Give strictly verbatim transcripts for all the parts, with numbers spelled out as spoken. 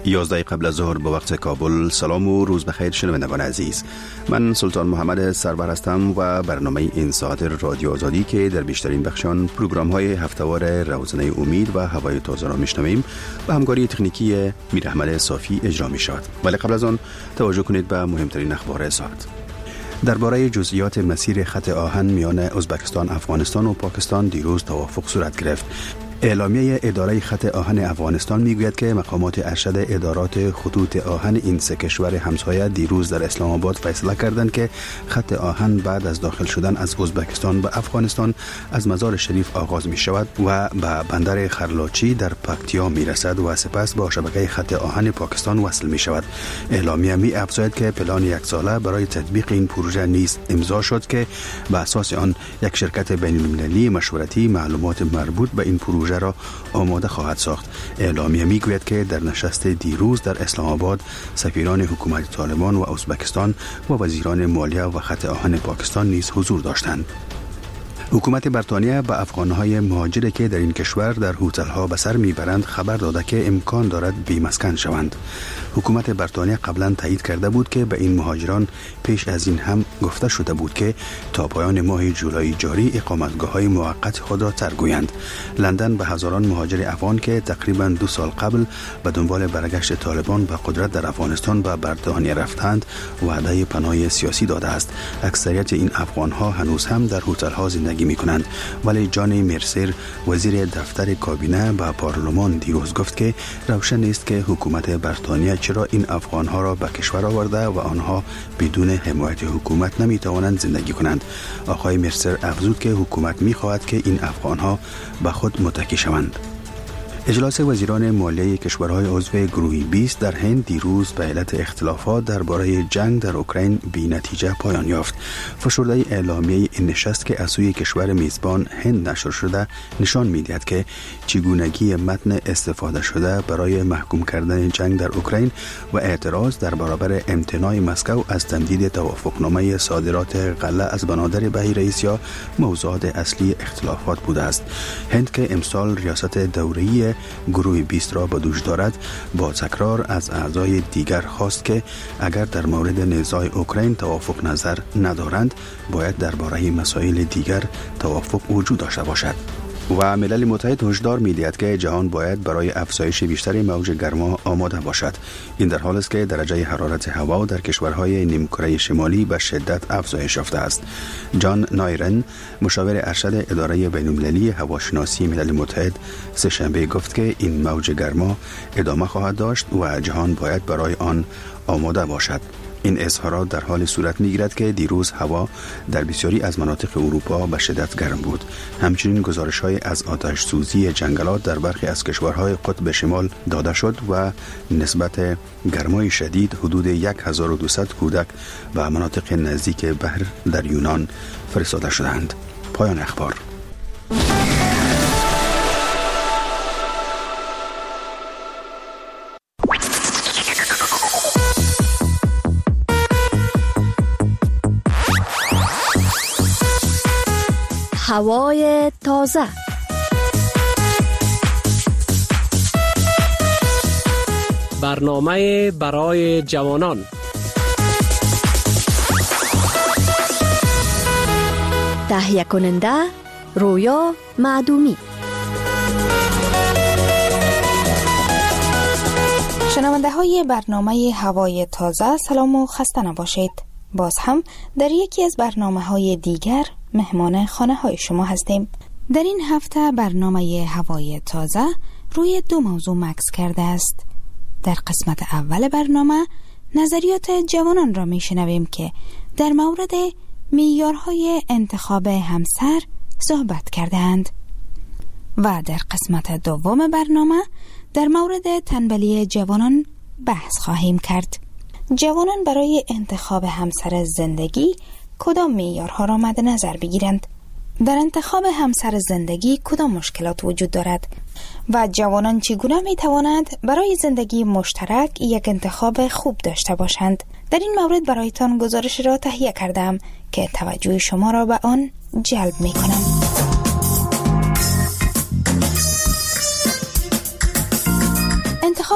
یازده قبل از ظهر به وقت کابل. سلام و روز بخیر شنوندگان عزیز. من سلطان محمد سرور هستم و برنامه این ساعت رادیو آزادی که در بیشترین بخشان پروگرام های هفته‌وار روزنه امید و هوای تازه را میشنویم و همکاری تکنیکی میر احمد صافی اجرا می شود. ولی قبل از آن توجه کنید به مهمترین اخبار ساعت. درباره جزئیات مسیر خط آهن میان ازبکستان، افغانستان و پاکستان دیروز توافق صورت گرفت. اعلامیه اداره خط آهن افغانستان میگوید که مقامات ارشد ادارات خطوط آهن این سه کشور همسایه دیروز در اسلام آباد فیصله کردند که خط آهن بعد از داخل شدن از ازبکستان به افغانستان از مزار شریف آغاز می شود و به بندر خرلاچی در پکتیا می رسد و سپس با شبکه خط آهن پاکستان وصل می شود. اعلامیه می افزاید که پلان یک ساله برای تطبیق این پروژه نیز امضا شد که به اساس آن یک شرکت بین المللی مشورتی معلومات مربوط به این پروژه را آماده خواهد ساخت. اعلامیه میگوید که در نشست دیروز در اسلام آباد سفیران حکومت طالبان و ازبکستان و وزیران مالیه و خط آهن پاکستان نیز حضور داشتند. حکومت بریتانیا به افغانهای مهاجری که در این کشور در هتل‌ها به سر میبرند خبر داده که امکان دارد بی‌مسکن شوند. حکومت بریتانیا قبلا تایید کرده بود که به این مهاجران پیش از این هم گفته شده بود که تا پایان ماه جولای جاری اقامتگاه‌های موقت خود را ترک گویند. لندن به هزاران مهاجر افغان که تقریباً دو سال قبل به دنبال برگشت طالبان به قدرت در افغانستان به بریتانیا رفتند وعده پناه سیاسی داده است. اکثریت این افغان‌ها هنوز هم در هتل‌ها زندگی می کنند، ولی جان مرسر وزیر دفتر کابینه به پارلمان دیروز گفت که روشن نیست که حکومت بریتانیا چرا این افغانها را به کشور آورده و آنها بدون حمایت حکومت نمی توانند زندگی کنند. آقای مرسر افزود که حکومت می خواهد که این افغانها به خود متکی شوند. اجلاس وزیران مالیه کشورهای عضو گروه بیست در هند دیروز به علت اختلافات درباره جنگ در اوکراین بی نتیجه پایان یافت. فشرده اعلامیه این نشست که از سوی کشور میزبان هند نشر شده نشان می‌دهد که چگونگی متن استفاده شده برای محکوم کردن جنگ در اوکراین و اعتراض در برابر امتناع مسکو از تمدید توافقنامه صادرات غله از بنادر بحیره آسیا موضوعات اصلی اختلافات بوده است. هند که امسال ریاست دوره‌ای گروه بیست را به دوش دارد با تکرار از اعضای دیگر خواست که اگر در مورد نزاع اوکراین توافق نظر ندارند باید درباره مسائل دیگر توافق وجود داشته باشد. و ملل متحد هشدار می‌دهد که جهان باید برای افزایش بیشتر موج گرما آماده باشد. این در حالی است که درجه حرارت هوا در کشورهای نیمکره شمالی به شدت افزایش یافته است. جان نایرن مشاور ارشد اداره بین‌المللی هواشناسی ملل متحد سه‌شنبه گفت که این موج گرما ادامه خواهد داشت و جهان باید برای آن آماده باشد. این اظهارات در حال صورت می‌گیرد که دیروز هوا در بسیاری از مناطق اروپا به شدت گرم بود. همچنین گزارش‌های از آتش سوزی جنگلات در برخی از کشورهای قطب شمال داده شد و نسبت گرمای شدید حدود هزار و دویست کودک به مناطق نزدیک بحر در یونان فرستاده شدند. پایان اخبار. هوای تازه. برنامه برای جوانان. تهیه کننده رویا معدومی. شنونده های برنامه هوای تازه سلام و خسته نباشید. باز هم در یکی از برنامه های دیگر مهمان خانه های شما هستیم. در این هفته برنامه هوای تازه روی دو موضوع مکس کرده است. در قسمت اول برنامه نظریات جوانان را می شنویم که در مورد معیارهای انتخاب همسر صحبت کردند و در قسمت دوم برنامه در مورد تنبلی جوانان بحث خواهیم کرد. جوانان برای انتخاب همسر زندگی کدام معیارها را مد نظر بگیرند؟ در انتخاب همسر زندگی کدام مشکلات وجود دارد؟ و جوانان چگونه می توانند برای زندگی مشترک یک انتخاب خوب داشته باشند؟ در این مورد برایتان گزارش را تهیه کردم که توجه شما را به آن جلب می کنم. انتخاب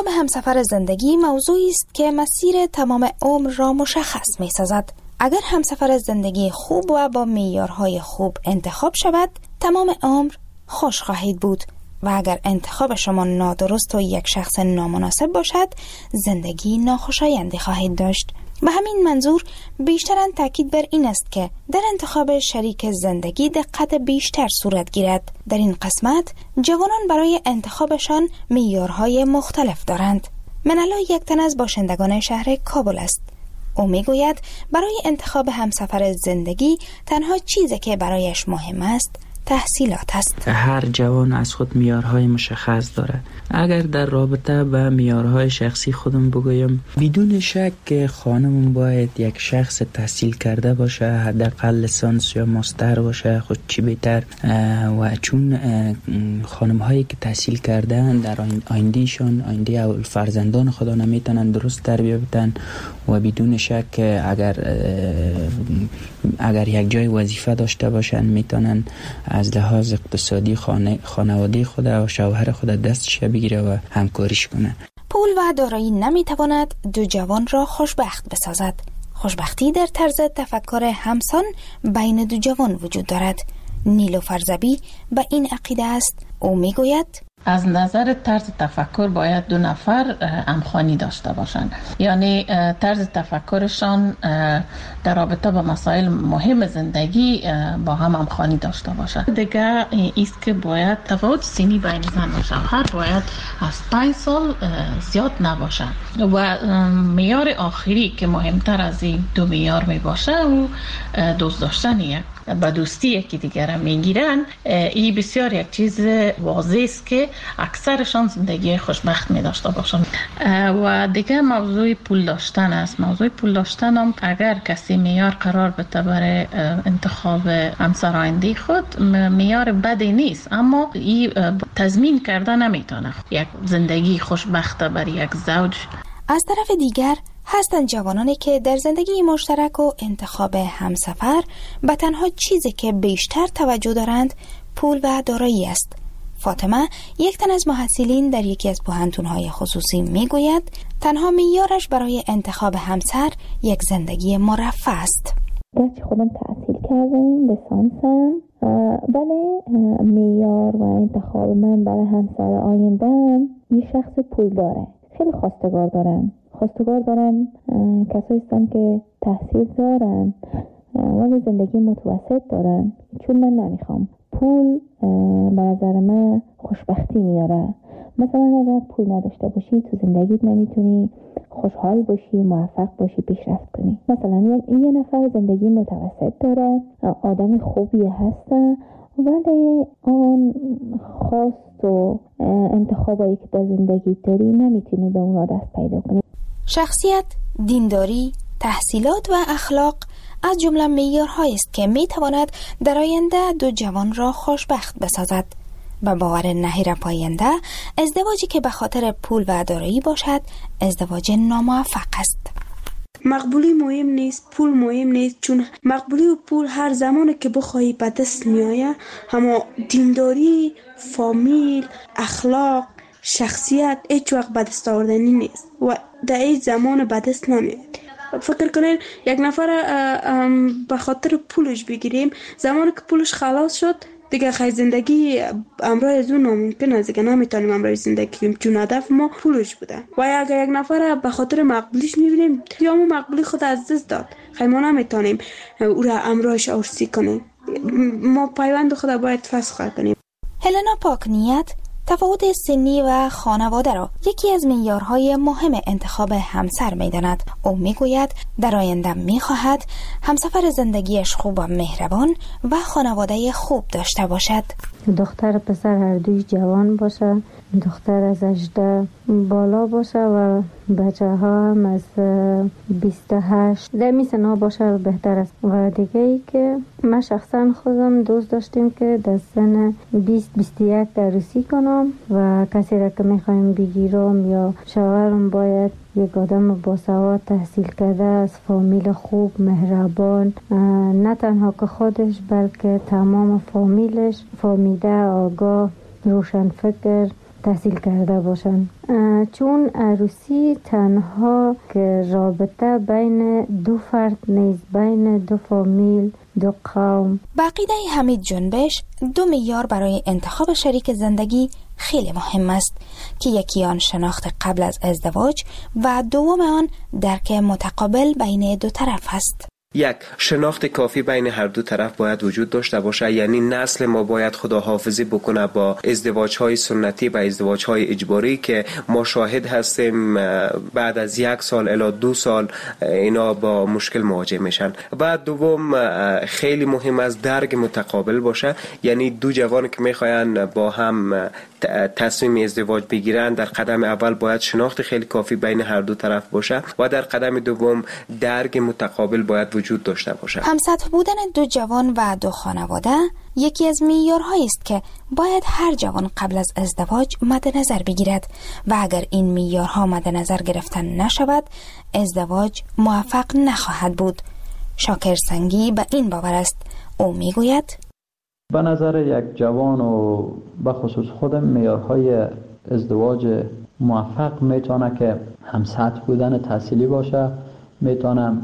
همسفر زندگی موضوعی است که مسیر تمام عمر را مشخص می سازد. اگر همسفر زندگی خوب و با معیارهای خوب انتخاب شود، تمام عمر خوش خواهید بود و اگر انتخاب شما نادرست و یک شخص نامناسب باشد، زندگی ناخوشایندی خواهید داشت. به همین منظور بیشتراً تاکید بر این است که در انتخاب شریک زندگی دقت بیشتر صورت گیرد. در این قسمت جوانان برای انتخابشان معیارهای مختلف دارند. منالا یک تن از باشندگان شهر کابل است. او میگوید برای انتخاب همسفر زندگی تنها چیزی که برایش مهم است تحصیلات است. هر جوان از خود معیارهای مشخص دارد. اگر در رابطه با معیارهای شخصی خودم بگویم، بدون شک خانمون باید یک شخص تحصیل کرده باشه، حداقل لیسانس یا ماستر باشه، خود چی بهتر. و چون خانم هایی که تحصیل کردن در آیندهشان، آینده اول فرزندان خدا نمیتونن درست تربیت بدن و بدون شک اگر اگر یک جای وظیفه داشته باشن میتونن از لحاظ اقتصادی خانه خانواده خود و شوهر خود دستش بگیره و همکاریش کنه. پول و دارایی نمیتواند دو جوان را خوشبخت بسازد. خوشبختی در طرز تفکر همسان بین دو جوان وجود دارد. نیلوفر زبی به این عقیده است. او میگوید از نظر طرز تفکر باید دو نفر همخوانی داشته باشند، یعنی طرز تفکرشان در رابطه با مسائل مهم زندگی با هم همخوانی داشته باشند. دیگه ایست که باید تفاوت سنی بین زن و شوهر باید از پنج سال زیاد نباشه و معیار آخری که مهمتر از این دو معیار می باشه و دوست داشتن یک با دوستی یکی دیگر میگیرن. این بسیار یک چیز واضح است که اکثرشان زندگی خوشبخت می داشته باشند. و دیگه موضوع پول داشتن است. موضوع پول داشتن هم اگر کسی معیار قرار بده برای انتخاب همسر آینده خود، معیار بدی نیست، اما این تضمین کرده نمیتونه یک زندگی خوشبخت برای یک زوج. از طرف دیگر هستند جوانانی که در زندگی مشترک و انتخاب همسفر به تنها چیزی که بیشتر توجه دارند پول و دارایی است. فاطمه، یک تن از محصلین در یکی از پوهنتون‌های خصوصی میگوید تنها معیارش برای انتخاب همسر یک زندگی مرفه است. گرچه خودم تحصیل کردم، لیسانسم، ولی معیار و انتخاب من برای همسر آینده‌ام یه شخص پول داره. خیلی خواستگار دارم. خواستگار دارم کسایی هستن که تحصیل دارن ولی زندگی متوسط دارن، چون من نمیخوام. پول به نظر من خوشبختی میاره. مثلا اگر پول نداشته باشی تو زندگیت نمیتونی خوشحال باشی، موفق باشی، پیشرفت کنی. مثلا یه نفر زندگی متوسط داره، آدم خوبی هسته ولی اون خواست و انتخابایی که در زندگی داری نمیتونی به اونا دست پیدا کنی. شخصیت، دینداری، تحصیلات و اخلاق از جمله معیارهایی است که میتواند در آینده دو جوان را خوشبخت بسازد. و باور نهیر پاینده ازدواجی که به خاطر پول و دارایی باشد ازدواج ناموفق است. مقبولی مهم نیست، پول مهم نیست، چون مقبولی و پول هر زمانی که بخواهی به دست میآید، اما دینداری، فامیل، اخلاق، شخصیت هیچ وقت به دست آوردنی نیست و در این زمان به دست نمیاد. فکر کنین یک نفر به خاطر پولش بگیریم، زمانی که پولش خلاص شد دیگه خیلی زندگی امرای از اون ناممکن است، دیگه نمیتونیم امرای زندگی کنیم چون هدف ما پولش بوده. و اگر یک نفر به خاطر مقبولیش میبینیم یا ما مقبولی خود از دست داد، خیلی ما نمیتونیم او را امرایش ارسی کنیم. ما پیوند خود باید فسخ کنیم. هلنا پاکنیت تفاوت سنی و خانواده را یکی از معیارهای مهم انتخاب همسر می‌داند. او میگوید در آینده می‌خواهد همسفر زندگیش خوب و مهربان و خانواده خوب داشته باشد. دختر پسر هر دوی جوان باشه، دختر از هجده بالا باشه و بچه ها هم از بیست و هشت در می سنا باشه بهتر است. و دیگه ای که من شخصا خودم دوست داشتیم که در سن بیست بیست و یک عروسی کنم و کسی را که می خوایم بگیرم یا شوهرم باید یک آدم باسواد تحصیل کرده از فامیل خوب مهربان، نه تنها که خودش بلکه تمام فامیلش فامیده آگاه روشن فکر تحصیل کرده باشند، چون عروسی تنها که رابطه بین دو فرد نیست، بین دو فامیل، دو قوم. با عقیده حمید جنبش دو معیار برای انتخاب شریک زندگی خیلی مهم است که یکی آن شناخت قبل از ازدواج و دوم آن درک متقابل بین دو طرف است. یک، شناخت کافی بین هر دو طرف باید وجود داشته باشه، یعنی نسل ما باید خداحافظی بکنه با ازدواج‌های سنتی و ازدواج‌های اجباری که ما شاهد هستیم بعد از یک سال الی دو سال اینا با مشکل مواجه میشن. و دوم خیلی مهم است درک متقابل باشه، یعنی دو جوان که میخواین با هم تصمیم ازدواج بگیرن در قدم اول باید شناخت خیلی کافی بین هر دو طرف باشه و در قدم دوم درک متقابل باید وجود داشته باشه. همسطح بودن دو جوان و دو خانواده یکی از معیارهایی است که باید هر جوان قبل از ازدواج مد نظر بگیرد و اگر این معیارها مد نظر گرفته نشود ازدواج موفق نخواهد بود. شاکر سنگی به این باور است. او میگوید به نظر یک جوان و به خصوص خودم معیارهای ازدواج موفق میتونه که همسطح بودن تحصیلی باشه، میتونم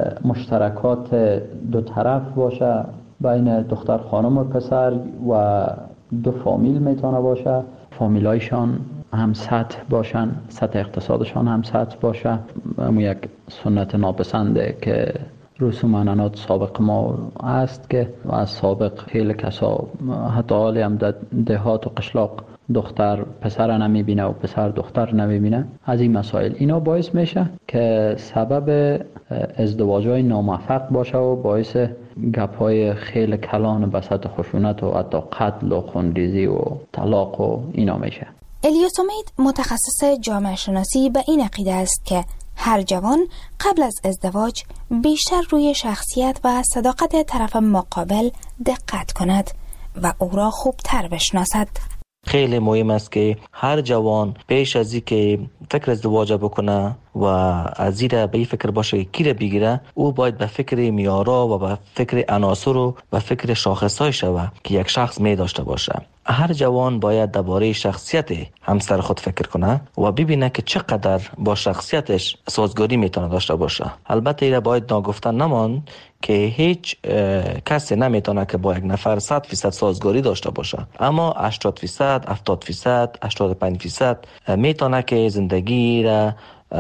مشترکات دو طرف باشه بین دختر خانم و پسر و دو فامیل میتونه باشه، فامیلایشان هم سطح باشن، سطح اقتصادشان هم سطح باشه. اما یک سنت ناپسنده که رسوم عنعنات سابق ما است که از سابق خیلی کسا حتی حالی هم در دهات و قشلاق دختر پسر نمیبینه و پسر دختر نمیبینه. از این مسائل اینا باعث میشه که سبب ازدواج‌های ناموفق باشه و باعث گپ‌های خیلی کلان بساط خشونت و حتی قتل و خونریزی و طلاق و اینا میشه. الیاس امید متخصص جامعه شناسی به این عقیده است که هر جوان قبل از ازدواج بیشتر روی شخصیت و صداقت طرف مقابل دقت کند و او را خوبتر بشناسد. خیلی مهم است که هر جوان پیش از اینکه فکر ازدواج بکنه و از زیر به فکر باشه کی را بگیره، او باید به فکر میارا و به فکر عناصر و به فکر شاخصهای شوه که یک شخص می داشته باشه. هر جوان باید درباره شخصیت همسر خود فکر کنه و ببینه که چقدر با شخصیتش سازگاری میتونه داشته باشه. البته ایره باید ناگفتن نمان که هیچ کسی نمیتونه که با یک نفر صد فیصد سازگاری داشته باشه، اما هشتاد فیصد، هفتاد فیصد، هشتاد و پنج فیصد میتونه که زندگی را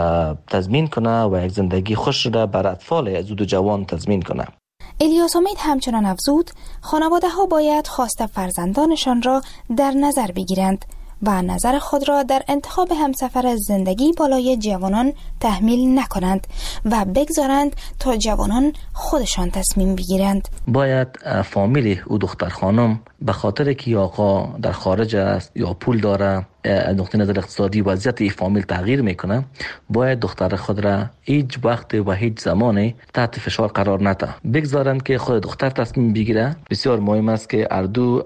تضمین کنه و یک زندگی خوش را بر اطفال از دو جوان تضمین کنه. الیاس امید همچنان افزود خانواده ها باید خواست فرزندانشان را در نظر بگیرند و نظر خود را در انتخاب همسفر زندگی بالای جوانان تحمیل نکنند و بگذارند تا جوانان خودشان تصمیم بگیرند. باید فامیل او دختر خانم به خاطر که آقا در خارج است یا پول داره، از نقطه نظر اقتصادی وضعیت این فامیل تغییر میکنه، باید دختر خود را هیچ وقت و هیچ زمانی تحت فشار قرار نده، بگذارند که خود دختر تصمیم بگیره. بسیار مهم است که هر دو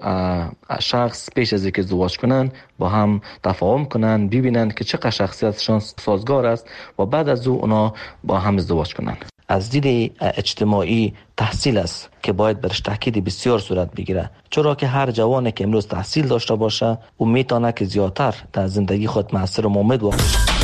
شخص پیش از اینکه ازدواج کنن با هم تفاهم کنن، ببینن که چقدر شخصیتشان سازگار است و بعد از او اونا با هم ازدواج کنن. از دید اجتماعی تحصیل است که باید برش تاکید بسیار صورت بگیره، چرا که هر جوانی که امروز تحصیل داشته باشه او میتونه که زیادتر در زندگی خود مؤثر و مفید باشه.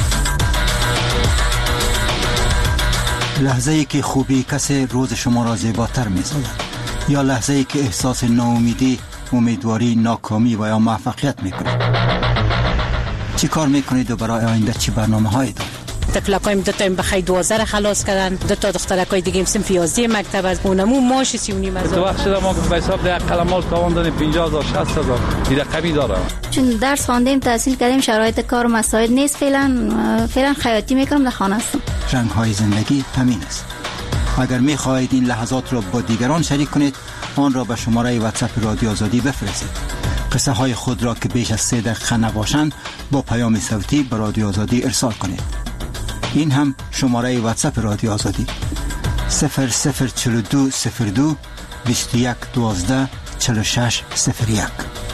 لحظه ای که خوبی کسی روز شما را زیباتر می‌سازد، یا لحظه ای که احساس ناامیدی، امیدواری، ناکامی و یا موفقیت میکنید. چی کار میکنید و برای آینده چی برنامه‌هایی دارید؟ تفلقایم دو تا بخای دوازده را خلاص کردن، دو تا دخترکای دیگه هم صنف یازده مکتب از اونمو ماش سی و نیم هزار. تو وقت شده ما به حساب ده قلمال تاوان دادیم پنجاه هزار شصت هزار این رقمی داره. چون درس خواندیم تحصیل کردیم شرایط کار و مساعد نیست، فعلا فعلا خیاطی میکنم، در خانه هستم. رنگ های زندگی همین است. اگر میخواهید این لحظات را با دیگران شریک کنید، آن را به شماره واتساپ رادیو آزادی بفرستید. قصه های خود را که بیش از سه دقیقه نباشند با پیام صوتی به رادیو آزادی ارسال کنید. این هم شماره واتساپ رادیو آزادی صفر صفر چهل و دو صفر دو بیست و یک دوازده چهل و شش صفر یک.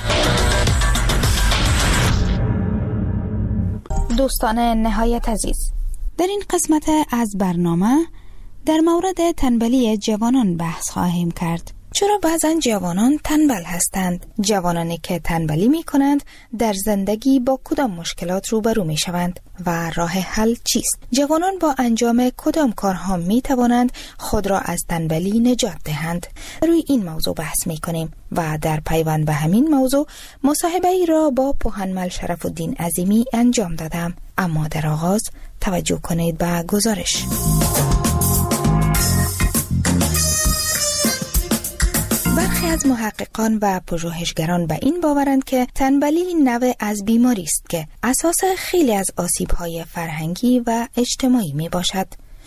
دوستان نهایت عزیز، در این قسمت از برنامه در مورد تنبلی جوانان بحث خواهیم کرد. چرا بعضا جوانان تنبل هستند؟ جوانانی که تنبلی می کنند در زندگی با کدام مشکلات روبرو می شوند و راه حل چیست؟ جوانان با انجام کدام کارها می توانند خود را از تنبلی نجات دهند؟ روی این موضوع بحث می کنیم و در پیوند به همین موضوع مصاحبه ای را با پوهنمل شرف الدین عظیمی انجام دادم. اما در آغاز توجه کنید به گزارش. برخی از محققان و پژوهشگران به این باورند که تنبلی نوع از بیماری است که اساس خیلی از آسیب‌های فرهنگی و اجتماعی می باشد.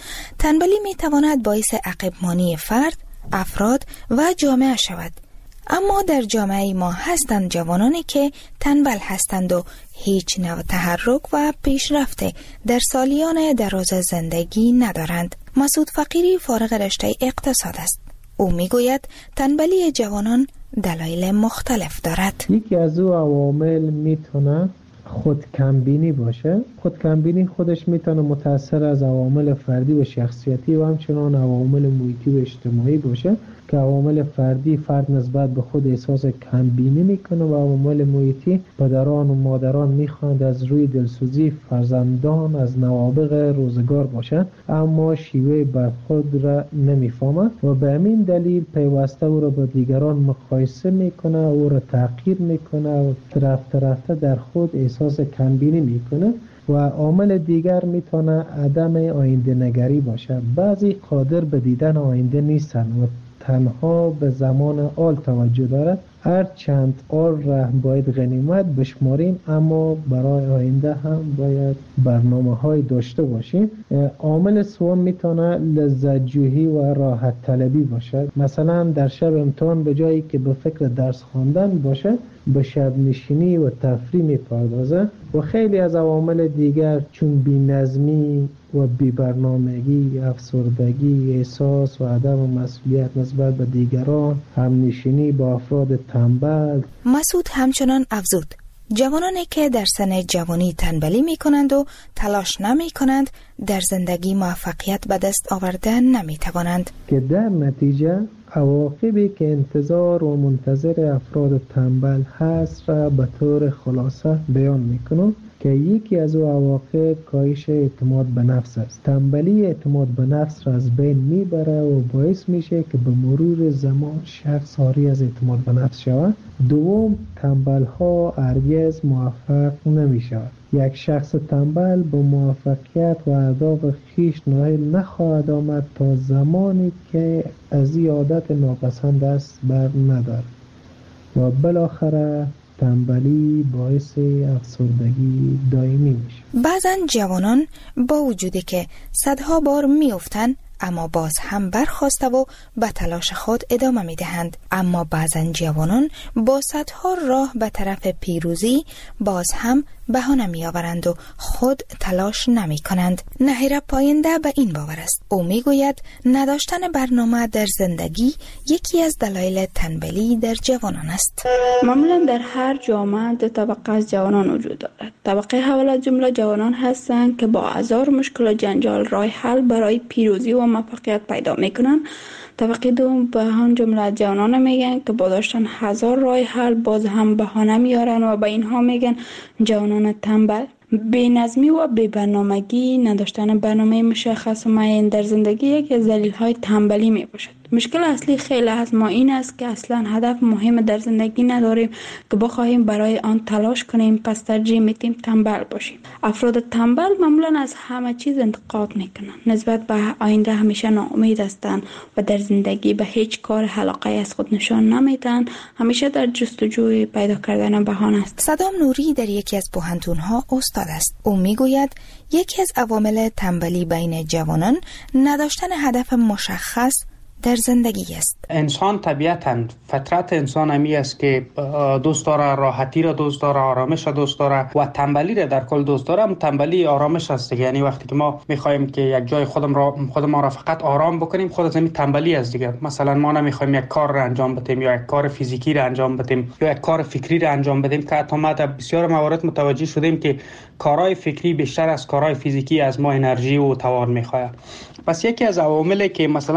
تنبلی می تواند باعث عقب‌مانی فرد، افراد و جامعه شود. اما در جامعه ما هستند جوانانی که تنبل هستند و هیچ نوع تحرک و پیشرفت در سالیان دراز زندگی ندارند. مسعود فقیری فارغ رشته اقتصاد است. او میگوید تنبلی جوانان دلایل مختلف دارد. یکی از او عوامل میتونه خود کمبینی باشه. خود کمبینی خودش میتونه متأثر از عوامل فردی و شخصیتی و همچنان عوامل محیطی و اجتماعی باشه که عوامل فردی فرد نسبت به خود احساس کمبینی میکنه و عوامل محیطی پدران و مادران میخواند از روی دلسوزی فرزندان از نوابغ روزگار باشند اما شیوه برخورد را نمیفهمند و به همین دلیل پیوسته او را با دیگران مقایسه میکنه، او را تحقیر میکنه و رفته رفته در خود احساس کمبینی میکنه. و عامل دیگر میتونه عدم آینده نگری باشه. بعضی قادر به دیدن آینده نیستن و تنها به زمان آل توجه دارد. هر چند آل را باید غنیمت بشماریم اما برای آینده هم باید برنامه های داشته باشیم. عامل سوم میتونه لذت جویی و راحت طلبی باشه. مثلا در شب امتحان به جایی که به فکر درس خواندن باشه به شب نشینی و تفریح میپردازه. و خیلی از عوامل دیگر چون بی‌نظمی و بی‌برنامگی، افسردگی، احساس و عدم مسئولیت نسبت به دیگران، همنشینی با افراد تنبل. مسعود همچنان افزود جوانانی که در سن جوانی تنبلی می کنند و تلاش نمی کنند در زندگی موفقیت به دست آوردن نمی توانند که در نتیجه عواقبی که انتظار و منتظر افراد تنبل هست را به طور خلاصه بیان می کنم که یکی از او عواقب کاهش اعتماد به نفس است. تنبلی اعتماد به نفس را از بین میبره و باعث میشه که به مرور زمان شخص عاری از اعتماد به نفس شود. دوم، تنبل ها هرگز موفق نمی شود. یک شخص تنبل به موفقیت و اهداف خویش نائل نخواهد آمد تا زمانی که از این عادت ناپسند است بر ندارد و بالاخره تنبلی باعث افسردگی دائمی میشه. بعضن جوانان با وجودی که صدها بار میافتند اما باز هم برخاسته و به تلاش خود ادامه میدهند. اما بعضن جوانان با صدها راه به طرف پیروزی باز هم بهانه میآورند و خود تلاش نمی کنند. نهیر پاینده به این باور است. او میگوید نداشتن برنامه در زندگی یکی از دلایل تنبلی در جوانان است. معمولا در هر جامعه دو طبقه از جوانان وجود دارد. طبقه اول از جمله جوانان هستند که با هزار مشکل و جنجال راه حل برای پیروزی و موفقیت پیدا میکنند. طبقه دوم به هم جمله جوانان میگن که با داشتن هزار راه حل باز هم بهانه میارن و به اینها میگن جوانان تنبل. بی‌نظمی و بی‌برنامگی، نداشتن برنامه مشخص و معین در زندگی یکی از دلایل تنبلی می باشد. مشکل اصلی خیلی از ما این است که اصلا هدف مهم در زندگی نداریم که بخواهیم برای آن تلاش کنیم، پس ترجیح میدیم تنبل باشیم. افراد تنبل معمولا از همه چیز انتقاد میکنند، نسبت به آینده همیشه ناامید هستند و در زندگی به هیچ کار علاقه از خود نشان نمیدن، همیشه در جستجوی پیدا کردن بهانه است. صدام نوری در یکی از پوهنتون‌ها استاد است. او میگوید یکی از عوامل تنبلی بین جوانان نداشتن هدف مشخص در زندگی است. انسان طبیعتاً فطرت انسان همی است که دوست داره، راحتی را دوست داره، آرامش را دوست داره و تنبلی را در کل دوست داره. تنبلی آرامش است. یعنی وقتی که ما میخوایم که یک جای خودم را خود ما را فقط آرام بکنیم، خود از این تنبلی است دیگه. مثلا ما نمیخوایم یک کار را انجام بدیم یا یک کار فیزیکی را انجام بدیم یا یک کار فکری را انجام بدیم که حتی ما در بسیار موارد متوجه شدیم که کارهای فکری بیشتر از کارهای فیزیکی از ما انرژی و توان میخواد. پس یکی از عواملی که مثلا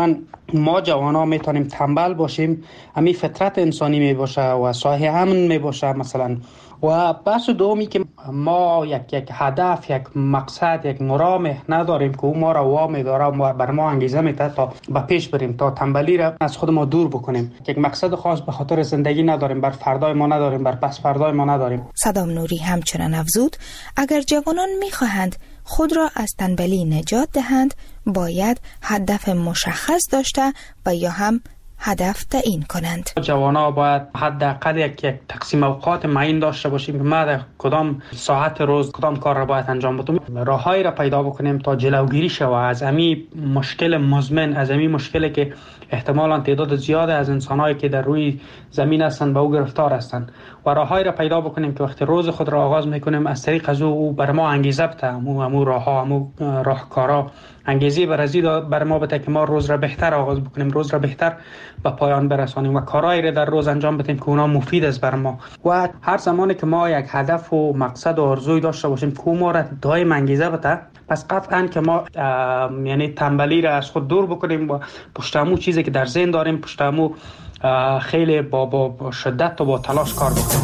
ما جوان ها میتونیم تنبل باشیم، همین فطرت انسانی می باشه و صاحب امن می باشه مثلا. و بحث دومی که ما یک یک هدف، یک مقصد، یک مرام نداریم که او ما را وامی داره و بر ما انگیزه میده تا به پیش بریم، تا تنبلی را از خود ما دور بکنیم. یک مقصد خاص به خاطر زندگی نداریم، بر فردای ما نداریم، بر پس فردای ما نداریم. صدام نوری همچنان افزود اگر جوانان میخواهند خود را از تنبلی نجات دهند باید هدف مشخص داشته و یا هم هدف تعیین کنند. جوانان باید حداقل یک یک تقسیم اوقات معین داشته باشیم که ما در کدام ساعت روز کدام کار را باید انجام بدیم. راههایی را پیدا بکنیم تا جلوگیری شود از همین مشکل مزمن، از همین مشکلی که احتمالاً تعداد زیاد از انسان‌هایی که در روی زمین هستند به او گرفتار هستند، و راههایی را پیدا بکنیم که وقتی روز خود را آغاز می‌کنیم از طریق از او, او بر ما انگیزه بده، امو امو راهها، امو راهکارا انگیزه بر ازید بر ما بده که ما روز را بهتر آغاز بکنیم، روز را بهتر به پایان برسانیم و کارهایی را در روز انجام بدیم که اونا مفید است بر ما. و هر زمانی که ما یک هدف و مقصد و آرزوی داشته باشیم که ما را دائم انگیزه بده، پس قطعاً که ما یعنی تنبلی را از خود دور بکنیم و پشت همون چیزی که در ذهن داریم پشت همون خیلی با, با, با شدت و با تلاش کار بکنیم.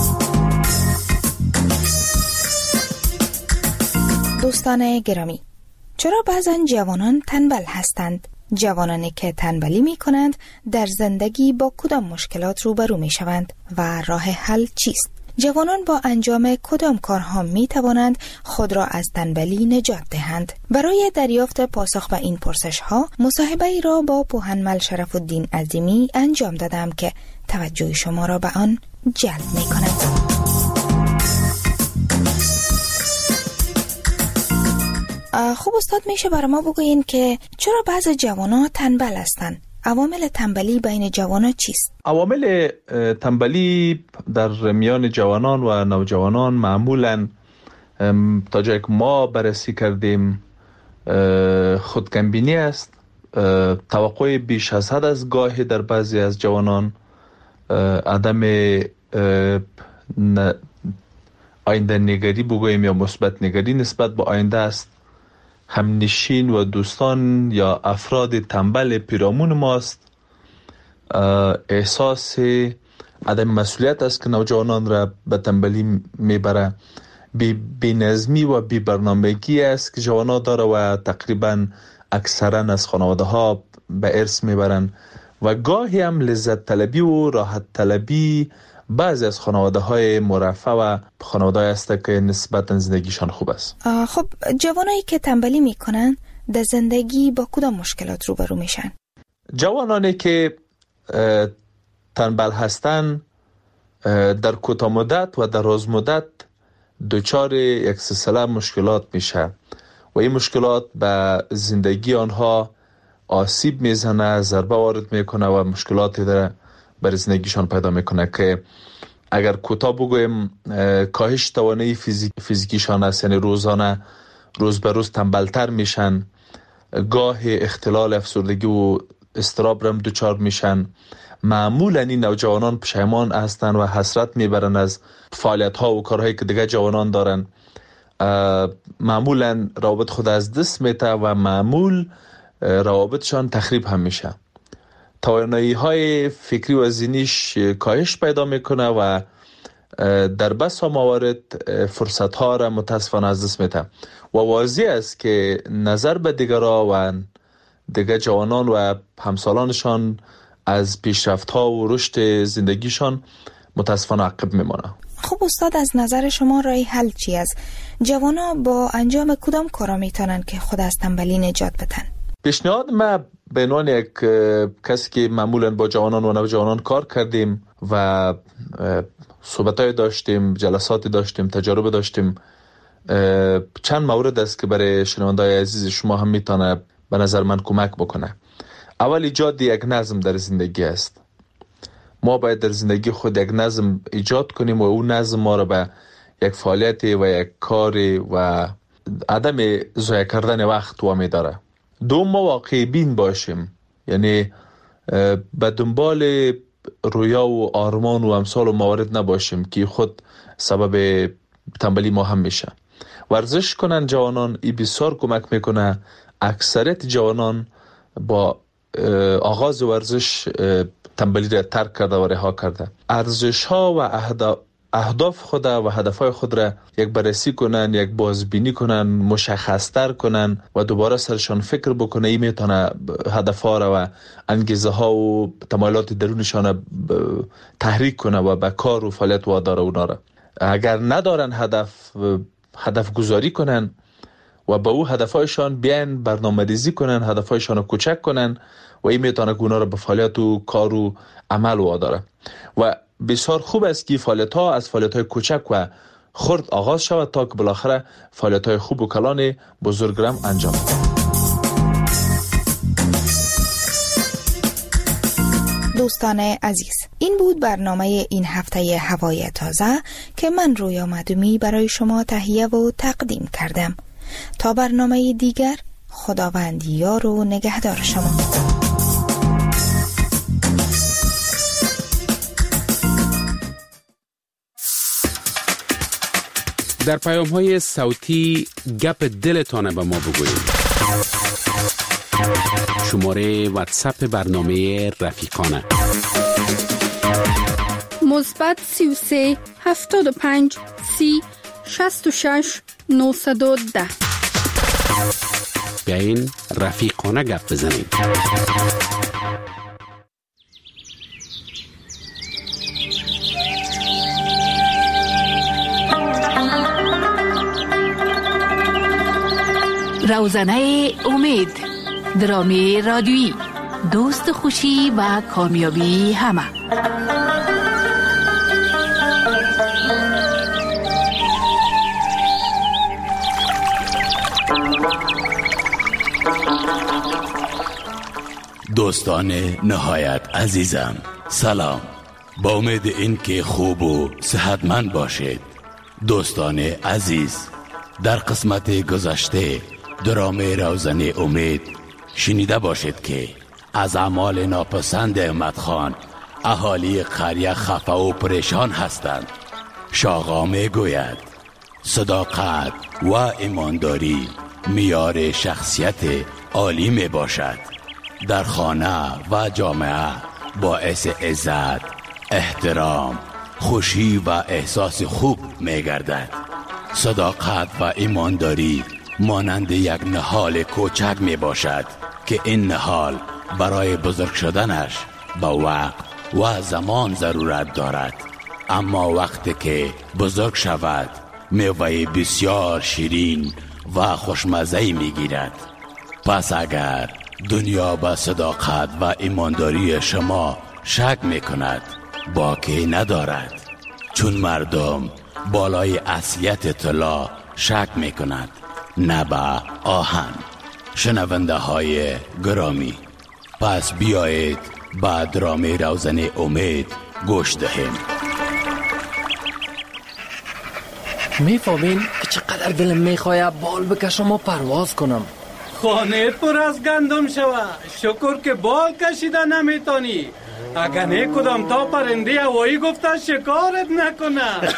دوستان گرامی، چرا بعضا جوانان تنبل هستند؟ جوانانی که تنبلی می کنند در زندگی با کدام مشکلات روبرو می شوند و راه حل چیست؟ جوانان با انجام کدام کارها می توانند خود را از تنبلی نجات دهند؟ برای دریافت پاسخ به این پرسش ها مصاحبه ای را با پوهنمل شرف الدین عظیمی انجام دادم که توجه شما را به آن جلب می کند. خوب استاد، میشه برای ما بگوین که چرا بعض جوانان تنبل هستند؟ عوامل تنبلی بین جوانان چیست؟ عوامل تنبلی در میان جوانان و نوجوانان معمولاً تا جایی که ما بررسی کردیم خودکمبینی است، توقع بیش از حد از گاهی در بعضی از جوانان، عدم آینده نگری بگوییم یا مثبت نگری نسبت به آینده است. همنشین و دوستان یا افراد تنبل پیرامون ماست. احساس عدم مسئولیت است که نوجوانان را به تنبلی میبره. بی, بی نظمی و بی برنامگی است که جوانان داره و تقریبا اکثرا از خانواده ها به ارث میبرن و گاهی هم لذت طلبی و راحت طلبی بعضی از خانواده های مرفه و خانواده های است که نسبتا زندگیشان خوب است. خب جوانایی که تنبلی میکنن در زندگی با کدام مشکلات روبرو میشن؟ جوانانی که تنبل هستن در کوتاه مدت و در دراز مدت دچار یک سلسله مشکلات میشه و این مشکلات به زندگی آنها آسیب میزنه، ضربه وارد میکنه و مشکلاتی در بر زندگیشان پیدا میکنه که اگر کوتاه بگویم کاهش توانایی فیزیک فیزیکیشان است، یعنی روزانه روز به روز تنبلتر میشن، گاه اختلال افسردگی و اضطراب رم دچار میشن. معمولا این نوجوانان پشیمان هستند و حسرت میبرن از فعالیت ها و کارهایی که دیگه جوانان دارن. معمولا روابط خود از دست میته و معمول روابطشان تخریب هم میشه. توانایی های فکری و ذهنیش کاهش پیدا میکنه و در بسا موارد فرصت ها را متاسفانه از دست میده و واضح است که نظر به دیگران و دیگر جوانان و همسالانشان از پیشرفت ها و رشد زندگیشان متاسفانه عقب میمانه. خب استاد، از نظر شما راه حل چی است؟ جوانا با انجام کدام کارا میتونن که خود از تنبلی نجات بدن؟ پیشنهاد ما به عنوان یک کسی که معمولا با جوانان و نوجوانان کار کردیم و صحبت‌های داشتیم، جلساتی داشتیم، تجارب داشتیم، چند مورد است که برای شنونده‌های عزیز شما هم میتونه به نظر من کمک بکنه. اول ایجاد یک نظم در زندگی است. ما باید در زندگی خود یک نظم ایجاد کنیم و اون نظم ما را به یک فعالیت و یک کار و عدم ضایع کردن وقت وامی داره. دو، ما واقعی بین باشیم، یعنی به دنبال رویا و آرمان و امثال و موارد نباشیم که خود سبب تنبلی ما هم میشه. ورزش کنن جوانان، این بسیار کمک میکنه. اکثریت جوانان با آغاز ورزش تنبلی را ترک کرده و رها کرده. ارزش ها و اهداف خود و هدفهای خود را یک بررسی کنن، یک بازبینی کنن، مشخص‌تر کنن و دوباره سرشان فکر بکنه. این میتونه هدفها را و انگیزه ها و تمایلات درونشان تحریک کنه و به کار و فعالیت واداره اونا را. اگر ندارن هدف هدف گذاری کنن و با او هدفهایشان بیان برنامه ریزی کنن، هدفهایشان رو کوچک کنن و این میتونه اونا را به فعالیت و کار و عمل واداره. و بسیار خوب است که فعالیت ها از فعالیت های کوچک و خرد آغاز شود تا که بالاخره فعالیت های خوب و کلان بزرگرم انجام شود. دوستان عزیز، این بود برنامه این هفته هوای تازه که من رویا مدومی برای شما تهیه و تقدیم کردم. تا برنامه دیگر، خداوند یار و نگهدار شما. در پیام های صوتی گپ دلتانه به ما بگویید. شماره واتساپ برنامه رفیقانه مثبت سی و سه هفتاد و پنج سی شصت و شش نهصد و ده. بیاین رفیقانه گپ بزنیم. روزنه امید، درامی رادیویی، دوست خوشی و کامیابی همه. دوستان نهایت عزیزم، سلام. با امید این که خوب و صحتمند باشید. دوستان عزیز، در قسمت گذشته درام روزنه امید شنیده باشید که از اعمال ناپسند احمد خان اهالی قریه خفه و پریشان هستند. شاقا می گوید صداقت و ایمانداری معیار شخصیت عالی می باشد. در خانه و جامعه باعث عزت، احترام، خوشی و احساس خوب می گردد. صداقت و ایمانداری مانند یک نهال کوچک می باشد که این نهال برای بزرگ شدنش با وقت و زمان ضرورت دارد، اما وقتی که بزرگ شود میوه بسیار شیرین و خوشمزه می گیرد. پس اگر دنیا به صداقت و ایمانداری شما شک می کند، باکی ندارد، چون مردم بالای اصلیت طلا شک می کند، نه به آهن. شنونده های گرامی، پس بیایید با درام روزنه امید گوش دهیم. میفهمین که چقدر دلم میخواد بال بکشم و پرواز کنم. خانه پر از گندم شوه، شکر که بال کشیده نمیتونی. اگر نه کدام تا پرنده هوایی گفته شکارت نکنه.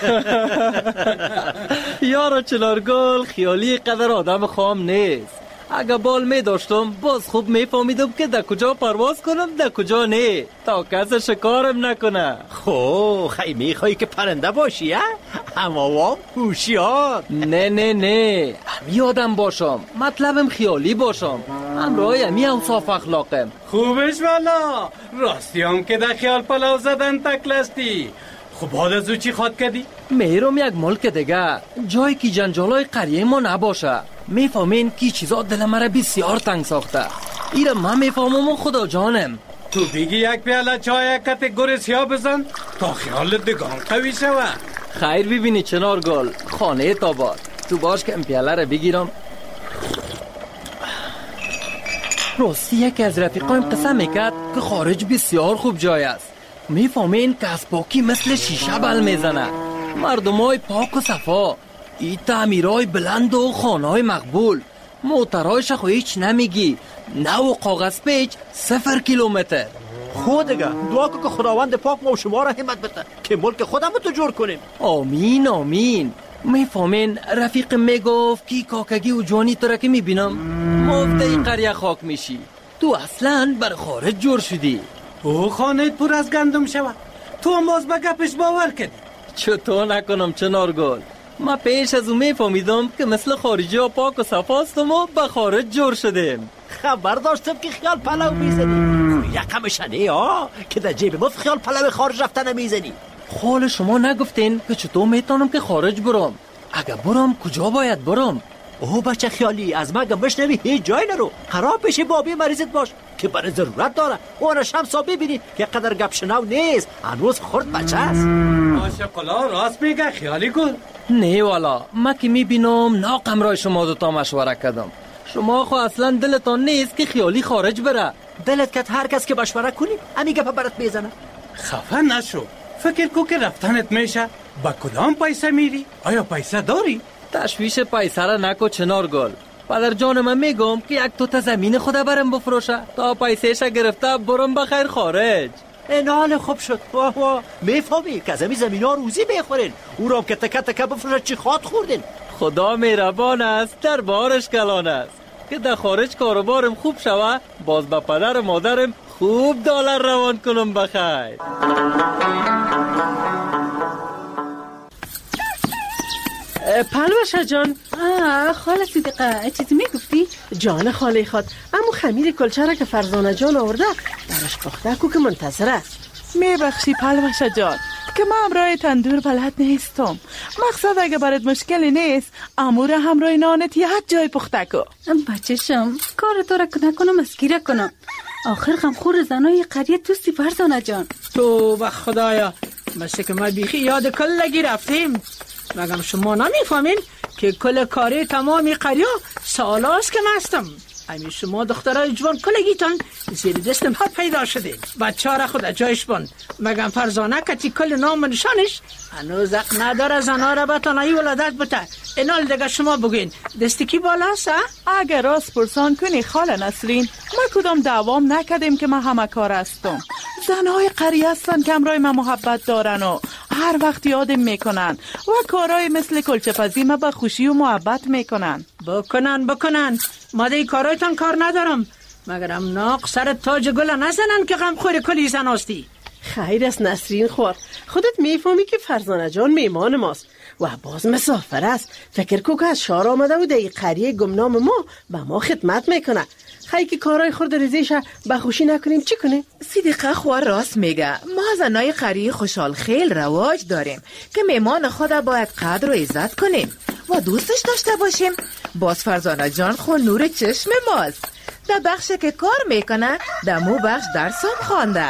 یارا چنارگل خیالی قدر آدم خام نیست. اگه بال می داشتم باز خوب می فهمیدم که در کجا پرواز کنم در کجا نه، تا کس شکارم نکنه. خو خیلی می خواهی که پرنده باشی؟ اما وام هوشیار. نه نه نه همی آدم باشم، مطلبم خیالی باشم، همراه همی اوصاف اخلاقم. خوبش والا، راستی هم که در خیال پلاو زدن تکلستی. خب بعد از او چی خواد کردی؟ میرم یک ملک دیگه، جایی که جنجالای قریه ما نباشه. میفهمین که چیزا دل مرا بسیار تنگ ساخته. ایره من میفهمم و خدا جانم. تو بگی یک پیاله چای کت گور سیاه بزن تا خیال دگان قوی شوه. خیر ببینی چنار گل، خانه تاباد تو باش که این پیاله را بگیرم. راستی یکی از رفیقایم قسم میکرد که خارج بسیار خوب جای است. میفهمین که از پاکی مثل شیشه بل میزنه، مردم های پاک و صفا، ای تعمیرهای بلند و خانهای مقبول، موترهایش خو هیچ نمیگی، نه و کاغذ پیچ صفر کیلومتر. خود دیگه دعا که خداوند پاک ما و شما را همت بده که ملک خودم تو جور کنیم. آمین آمین. میفهمین رفیق میگفت که کاکگی و جوانی تو را که میبینم مفته این قریه خاک میشی. تو اصلا بر خارج جور شدی. او خانه پر از گندم شود، تو هم باز به گپش باور کردی. چطور نکنم چنارگل؟ ما پیش از اون میفهمیدم که مثل خارجی ها پاک و صفاستم و به خارج جور شدیم. خبر داشتم که خیال پلو میزنی. یکم شنه ها که در جیب مفت خیال پلو خارج رفتن نمیزنی. خال شما نگفتین که چطور میتونم که خارج برم؟ اگه برم کجا باید برم؟ اوه بچه خیالی، از من بشنوی هیچ جای نرو. قرار پیش بابی مریضت باش که برای ضرورت داره. اون شمسا ببینی که قدر گپ شنو نیست، هنوز خرد بچه است. ماشاءالله راست میگه خیالی گل. نه والا، ما که میبینم ناقم رای شما دوتا مشوره کردم. شما خو اصلا دلتان نیست که خیالی خارج بره. دلت کت هر کس که مشوره کنی همین گپ برات میزنه. خفه نشو، فکر کو که رفتنت میشه. با کدام پیسه میری؟ آیا پیسه داری؟ تشویش پیسه را نکو چنارگل. پدر جان من میگم که یک توت زمین خدا برم بفروشه تا پیسهش گرفته برم بخیر خارج. این حال خوب شد. واه واه، میفهمی که از همین زمین ها روزی میخورین. او را که تکه تکه بفروشه چی خواد خوردین. خدا مهربان است، در بارش کلان است که در خارج کاروبارم خوب شوه، باز با پدر و مادرم خوب دلار روان کنم بخیر. پلوشه جان. خاله صدیقه چیزی میگفتی؟ جان خاله خود امو خمیر کلچه را که فرزانه جان آورده برش پخته کو که منتظر است. میبخشی پلوشه جان که من همراه تندور بلد نیستم. مقصد اگه برات مشکلی نیست امور همراه نانت یک جای پخته کو. بچه‌شم کار تو را نکنم اسکیره کنم. آخر غمخور زنای قریه توستی فرزانه جان. تو به خدایا مثل که ما بیخی یاد کلگی رفتیم. مگم شما نمیفهمین که کل کاری تمامی قریه سالاست که مستم. همین شما دخترای جوان کلگیتان زیر دستم ها پیدا شده. بچه را خود جایش بند. مگم فرزانه کتی کل نام نشانش هنوز حق نداره زنها را بتانایی ولادت بته. اینال دیگه شما بگین دستی کی بالاست؟ اگر راست پرسان کنی خاله نسرین، ما کدام دوام نکردیم که ما همه کار هستم. زنهای قریه هستن که امرای ما محبت دارن و هر وقت یادم میکنن و کارهای مثل کلچه پزی ما با خوشی و محبت میکنن. بکنن بکنن، ما دی کارایتان کار ندارم، مگرم ناق سر تاج گل نزنن که غمخور کلی زن هستی. خیر است نسرین خور، خودت میفهمی که فرزانه جان میمان ماست و باز مسافر است. فکر کو که از شهر آمده و در قریه گمنام ما به ما خدمت میکنه. خیلی که کارهای خورد ریزیش بخوشی نکنیم چی کنیم؟ صدیقه خواه راست میگه. ما زنای قریه خوشحال خیل رواج داریم که میمان خود باید قدر و عزت کنیم و دوستش داشته باشیم. باز فرزانه جان خو نور چشم ماست. در بخش که کار میکنه دمو بخش درسم خوانده.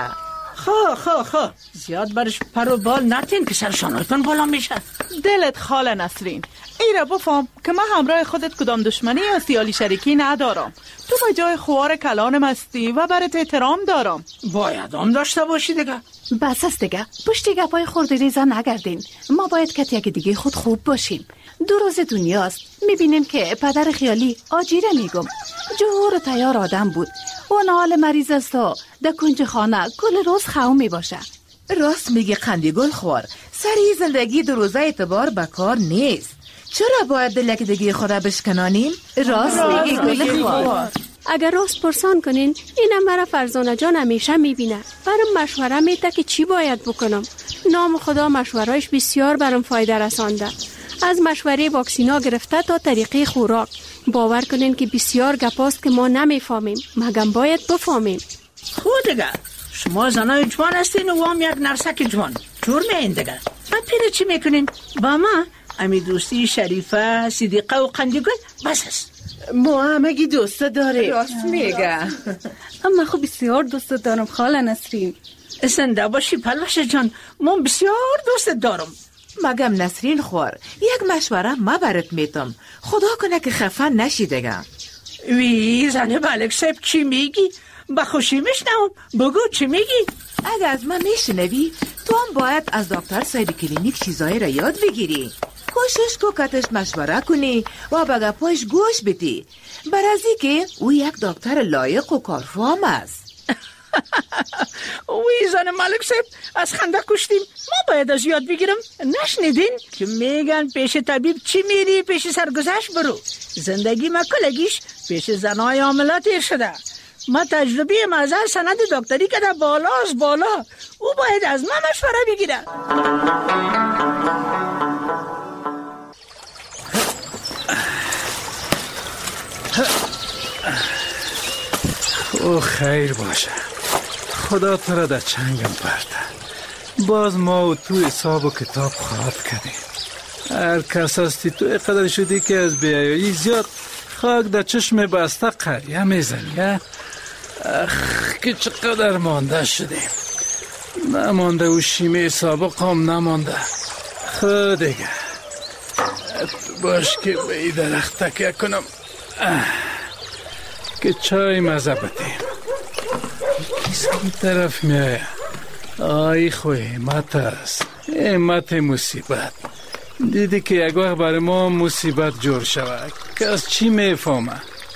خو خو خو زیاد برش پر و بال نتین که سرشانتون بالا میشه. دلت خاله نسرین، ایره بفهم که من همراه خودت کدام دشمنی یا سیالی شریکی ندارم. تو با جای خوار کلانم هستی و برات احترام دارم. باید هم داشته باشی دیگه. بس است دیگه، پشت گپای خورد ریزا نگردین. ما باید کتی یک دیگه خود خوب باشیم. دو روز دنیاست میبینیم که پدر خیالی آجیره میگم جور و تیار آدم بود و نال مریض است و در کنج خانه کل روز خو میباشه. راست میگه قندی گل خوار، سری زندگی دو روزه اعتبار بکار نیست. چرا باید دل یک دیگه خدا بشکنانیم؟ راست میگه گل خوار. اگر راست پرسان کنین اینم برای فرزانه جان همیشه میبینه. برام مشوره میده که چی باید بکنم. نام خدا مشورهش بسیار برام فایده رسانده. از مشوره واکسینا گرفته تا طریقه خوراک. باور کنین که بسیار گپاست که ما نمیفهمیم، مگم باید بفهمیم. خود دیگه شما زنای جوان هستین و هم یک نرسک جوان جور میین دیگه. ما پیره چی میکنین؟ با ما امی دوستی شریفه صدیقه و قندیگل بس است. ما همگی دوست داره. راست میگه. اما خب بسیار دوست دارم خاله نسرین. زنده باشی پلوشه جان، من بسیار دوست دارم. مگم نسرین خور، یک مشوره ما برات میتم، خدا کنه که خفه نشی دیگه. وی زنه ملک صاحب چی میگی؟ بخوشی میشنم، بگو چی میگی؟ اگه از من میشنوی تو هم باید از دکتر صاحب کلینیک چیزایی را یاد بگیری. کوشش کو کتش مشوره کنی و به گپاش گوش بدی، برازی که او یک دکتر لایق و کارفرما است. وی زن ملک صاحب از خنده کشتیم. ما باید از یاد بگیرم. نشنیدین که میگن پیش طبیب چی میری پیش سرگذشت برو. زندگی ما کلگیش پیش زنای عاملات ایر شده. ما تجربه محض سند دکتری که در بالاست بالا. او باید از ما مشوره بگیره. او خیر باشه. خدا تو را در چنگم پرده. باز ما و تو حساب و کتاب خواهد کردیم. هر کس هستی تو اقدر شدی که از بیایی زیاد خاک در چشم بسته قریه میزنی. اخ که چقدر مانده شدیم. نمانده و شیمه سابق هم نمانده. خود دیگه باش که به این درخت تکیه کنم که چای مزه بتیم. کس این طرف میایه؟ آی خوی همت است. همت مصیبت. دیدی که یک وقت برای ما مصیبت جور شود که از چی میفهمه؟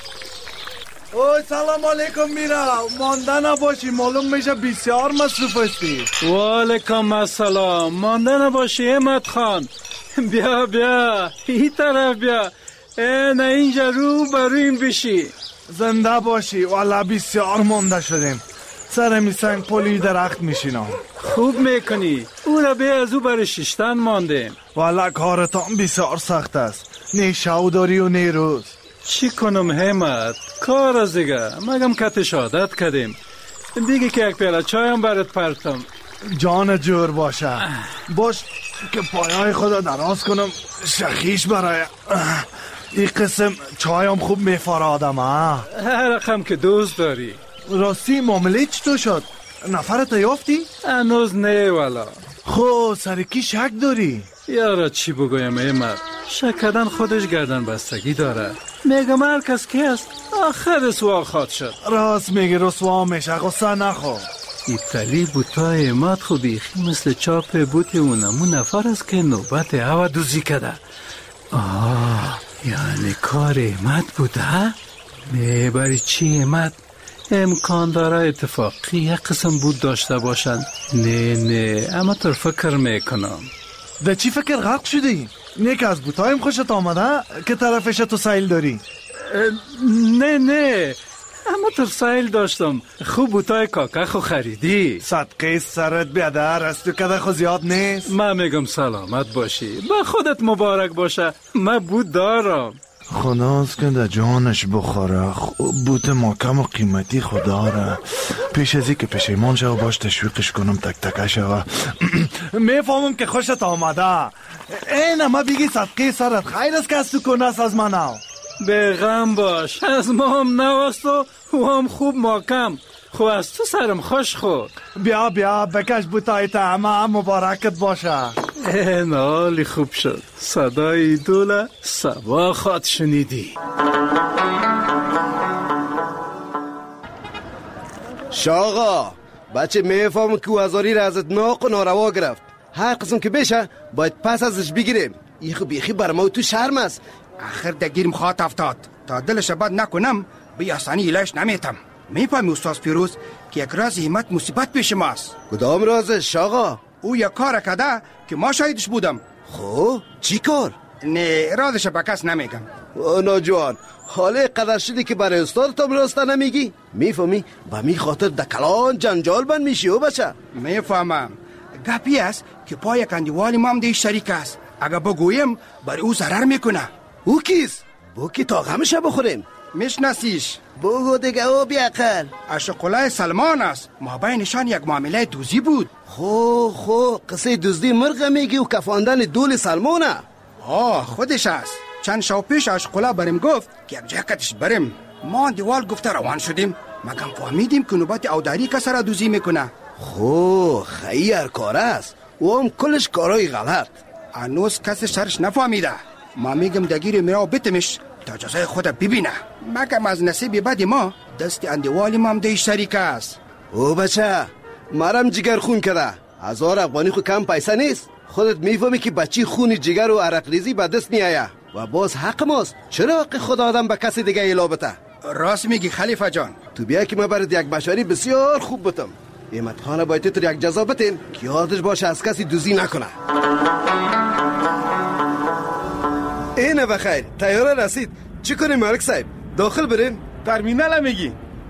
اوی سلام علیکم میرا. مانده نباشی، معلوم میشه بسیار مصروف هستی. و علیکم السلام. مانده نباشی همت خان. بیا بیا این طرف بیا. نه اینجا رو برویم بشی. زنده باشی. والا بسیار مانده شدیم. سر می سنگ پلی درخت میشینم. خوب میکنی. او را به از او برای ششتن ماندیم. والا کارتان بسیار سخت است. نه شو داری و نه روز. چی کنم همت؟ کار از دیگه. مگم کتش عادت کردیم. دیگه که یک پیاله چایم برات پرتم. جان جور باشه. باش که پایای خدا دراز کنم شخیش برای این قسم چایم خوب میفاره آدم. هر رقم که دوست داری. راستی معامله چطور شد؟ نفرت یافتی؟ هنوز نه والا. خو سرکی شک داری؟ یارا چی بگویم احمد؟ شک کردن خودش گردن بستگی داره. میگم هر کس کی است آخر رسوا خواهد شد. راست میگی رسوا میشه. غصه نخو. ایتالی بوتای احمد خو بیخی مثل چاپ بوت اونمون نفر است که نوبت هوا دوزی کده. آه یعنی کار احمد بوده؟ نه برای چی احمد؟ امکان داره اتفاقی یک قسم بود داشته باشن. نه نه اما تو فکر میکنم. در چی فکر غرق شدی؟ نه که از بوتایم خوشت آمده که طرفش تو سایل داری؟ نه نه اما تو سایل داشتم. خوب بوتای کاکا خو خریدی. صدقه سرت بیادر است تو کده خو زیاد نیست. من میگم سلامت باشی. با خودت مبارک باشه. من بود دارم. خداست که در جانش بخوره. بوت محکم و قیمتی خدا را. پیش ازی که پشیمان شو باش تشویقش کنم تک تک شو. میفهمم که خوشت آمده. این ما بگی صدقه سرت خیر است که از تو کنست از من او. به غم باش. از ما هم نواست و هم خوب محکم. خو از تو سرم خوش خود. بیا بیا بکش بوتای تعمه مبارکت باشه. این حالی خوب شد. صدای دوله سبا خواد شنیدی. شاغا بچه میفهم که وزاری را ازت ناق و ناروا گرفت. هر قسم که بشه باید پس ازش بگیریم. ای خو بیخی برما تو شرم است. آخر دگیرم خواهد افتاد. تا دلش بد نکنم به آسانی ایلاش نمیتم. میفهمی استاد پیروز که یک راز همت مصیبت پیش ماست. کدام رازش شاغا؟ او یک کار کده که ما شاهدش بودم. خو چی کار؟ نه رازش به کس نمیگم. اونا جوان حاله قدر شدی که برای استادتم راسته نمیگی؟ میفهمی با می خاطر دکلان جنجال بند میشی و بچه. میفهمم. گپی است که پای کندیوال ما هم دیش شریک است. اگه بگویم برای او ضرر میکنه. او کیست؟ بو که تا غمشه بخوریم. میشناسیش؟ بگو دیگه او بیاقل. اشقلای سلمان است. ما بینشان یک معامله دوزی بود. خو خو قصه دزدی مرغ میگی و کفاندن دول سلمانه؟ آه خودش است. چند شو پیش اشقلا بریم گفت که یک جاکتش بریم. ما دیوال گفته روان شدیم. مگم فهمیدیم که نوبت اوداری کس را دوزی میکنه. خو خیر کار است. و هم کلش کارای غلط. هنوز کسی سرش نفهمیده. ما میگم دگیر میراو بتمش تا جزای خود ببینه. مگم از نصیب بد ما دست اندیوالی ما هم دیش شریک است. او بچه مرم جگر خون کرده. هزار افغانی خو کم پیسه نیست. خودت میفهمی که بچی خون جگر و عرق ریزی به دست میآید و باز حق ماست. چرا حق خود آدم به کسی دیگه ایلا بته؟ راست میگی خلیفه جان. تو بیا که ما برات یک مشوری بسیار خوب بتم. احمد خان باید تو یک جزا بتیم که یادش باشه از کسی دوزی نکنه. اینه بخیر تیاره رسید. چی کنیم مالک صاحب؟ داخل بریم؟ ترمینال میگی؟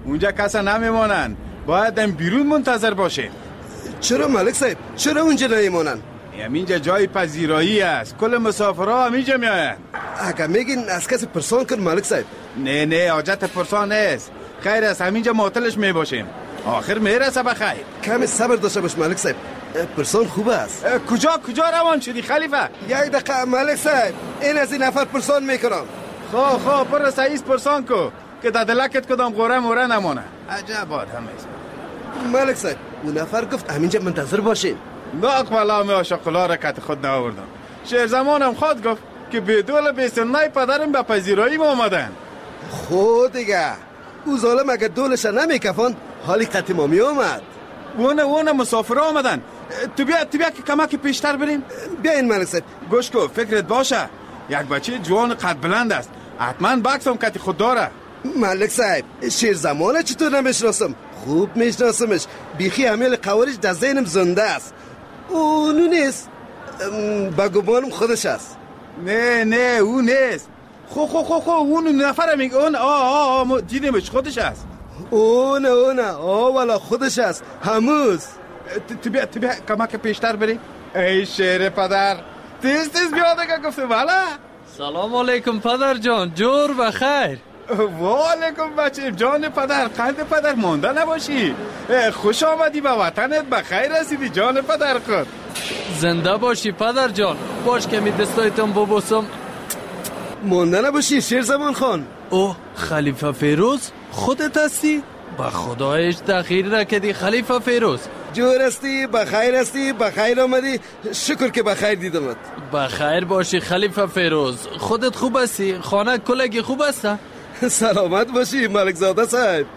اونجا کسا نمیمانن، باید دم بیرون منتظر باشیم. چرا ملک صاحب؟ چرا اونجا نمیمانن؟ همینجا جای پذیرایی است، کل مسافرها همینجا میآیند. اگه میگین از کسی پرسان کن ملک صاحب. نه نه حاجت پرسان نیست، خیر است همینجا معطلش میباشیم، آخر میرسه بخیر. کمی صبر داشته باش ملک صاحب، پرسان خوب است. کجا کجا روان شدی خلیفه؟ یک دقیقه ملک صاحب، این از این نفر پرسان میکنم. خو خو پر سعیس پرسان کو که در دلکت کدام غوره موره نمونه. عجب آدم است ملک صاحب. اون نفر گفت همینجا منتظر باشین. ناق والا می عاشقلا را کت خود نآوردم. شیر زمانم خود گفت که بدول به سنای پدرم به پذیرایی آمدن. خود دیگه او ظالم اگر دولش نمیکفان حالی قط ما می آمد. اونه اونه مسافر آمدن. تو بیا تو بیا که کمک پیشتر بریم. بیاین ملک صاحب. گوش کو فکرت باشه یک بچه جوان قد بلند است، حتما بکسم کتی خود داره. ملک صاحب شیر زمانه چطور نمیشناسم؟ خوب میشناسمش، بیخی امیل قوارش در ذهنم زنده است. اونو نیست، با گمانم خودش است. نه نه او نیست. خو خو خو خو اون نفر میگه اون آه آه آه دیدیمش خودش است. اونه اونه آه والا خودش است هموز. تو بیا تو بیا کمک پیشتر بریم. ای شیر پدر تیز تیز بیاده که گفته والا. سلام علیکم پدر جان، جور بخیر. و علیکم بچه جان پدر، قند پدر مانده نباشی. خوش آمدی به وطنت، بخیر رسیدی جان پدر خود. زنده باشی پدر جان، باش که می دستایتم ببوسم. مانده نباشی شیر زمان خان. اوه خلیفه فیروز خودت هستی؟ با خدایش تأخیر نکردی خلیفه فیروز. جور هستی، بخیر هستی، بخیر آمدی، شکر که بخیر دیدمت. بخیر باشی خلیفه فیروز، خودت خوب هستی؟ خانه کلگی خوب است؟ سلامت باشی ملک زاده صاحب.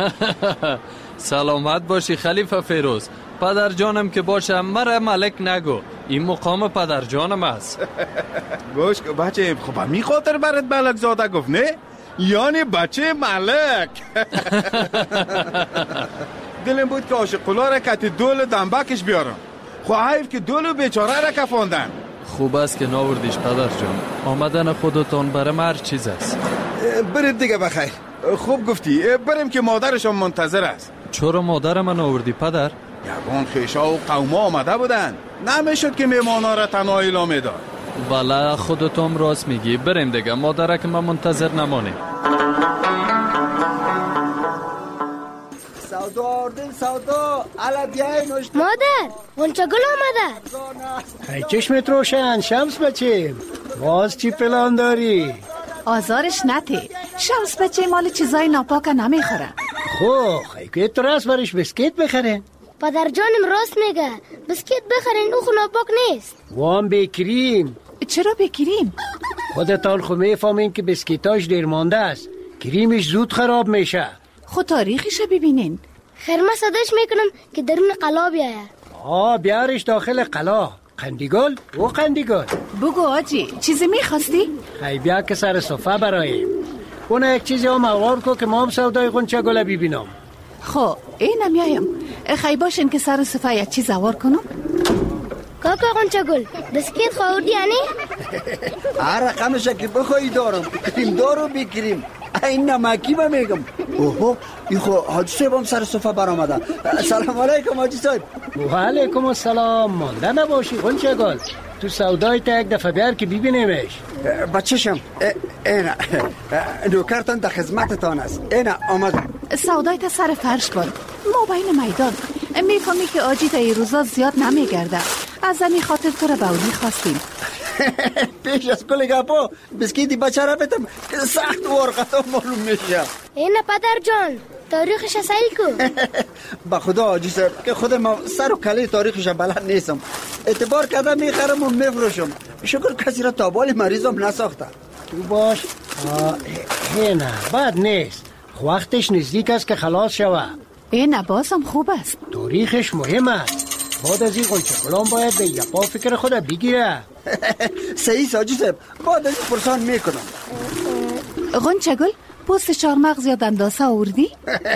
سلامت باشی خلیفه فیروز. پدر جانم که باشه مرا ملک نگو، این مقام پدر جانم است. گوش بچه خب می خاطر برات ملک زاده گفت نه؟ یعنی بچه ملک. دلم بود که عاشقولا را کتی دول دنبکش بیارم، خب حیف که دول بیچاره را کفاندن. خوب است که ناوردیش پدر جان، آمدن خودتان برام هر چیز است. برید دیگه بخیر. خوب گفتی، بریم که مادرشان منتظر است. چرا مادر من آوردی پدر؟ یگان خیشا و قوما آمده بودن، نمیشد که میمانا را تنها ایلا میداد. والا خودتون راست میگی، بریم دیگه، مادر که من منتظر نمانیم. سودا آردیم سودا، علا بیایی نوشت. مادر غنچه گل آمده. ای چشمت روشن شمس بچه، باز چی پلان داری؟ آزارش نته، شمس بچه مال چیزای ناپاک نمیخوره. خو خیلی تو راست برش بسکیت بخره. پدر جانم راست میگه، بسکیت بخرین او ناپاک نیست. وام بکریم. چرا بکریم؟ خودتان خو میفهمین که بسکیتاش دیر مانده است، کریمش زود خراب میشه. خود تاریخش ببینین. خیر ما صداش میکنم که درون قلا بیایه. آه بیارش داخل قلا. قندیگل او قندیگل. بگو آجی چیزی میخواستی؟ خیلی بیا که سر صفحه براییم. اونه یک چیزی هم اوار کو که ما هم سودای غنچه گله ببینم. خو اینم میایم، خیلی باشین که سر صفحه یک چیز اوار کنم. کاکا غنچه گل بسکیت خوردی یعنی؟ هر رقمش که بخوایی دارم، کریم دارو بکریم. این نمکی با میگم. اوه این خو حاجی صاحب هم سر صفحه برآمده. سلام علیکم حاجی صاحب. و علیکم السلام. مانده نباشی غنچه گل، تو سودای تا یک دفعه بیار که ببینیمش. بچه‌شم اینا نوکرتان در خدمتتان است. اینا آمدم. سودای تا سر فرش باد، ما بین میدان میفهمی که آجی تا این روزا زیاد نمیگرده، از زمین خاطر تو را باولی خواستیم. پیش از کل گپا بسکیتی بچه را بتم که سخت ورقتا معلوم میشه. اینه پدر جان تاریخش اصیل کو. با خدا آجی صاحب که خود ما سر و کله تاریخش بلد نیستم، اعتبار کردم میخرم و میفروشم. شکر کسی را تابال مریضم نساخته. تو باش. نه بد نیست، وقتش نزدیک است که خلاص شوه. این بازم خوب است، تاریخش مهم است. بعد از این غنچه گلان باید به یپا فکر خود بگیره. صحیح ساجی صاحب، بعد از این پرسان میکنم. غنچه گل پوست چارمغز یا دنداسه آوردی؟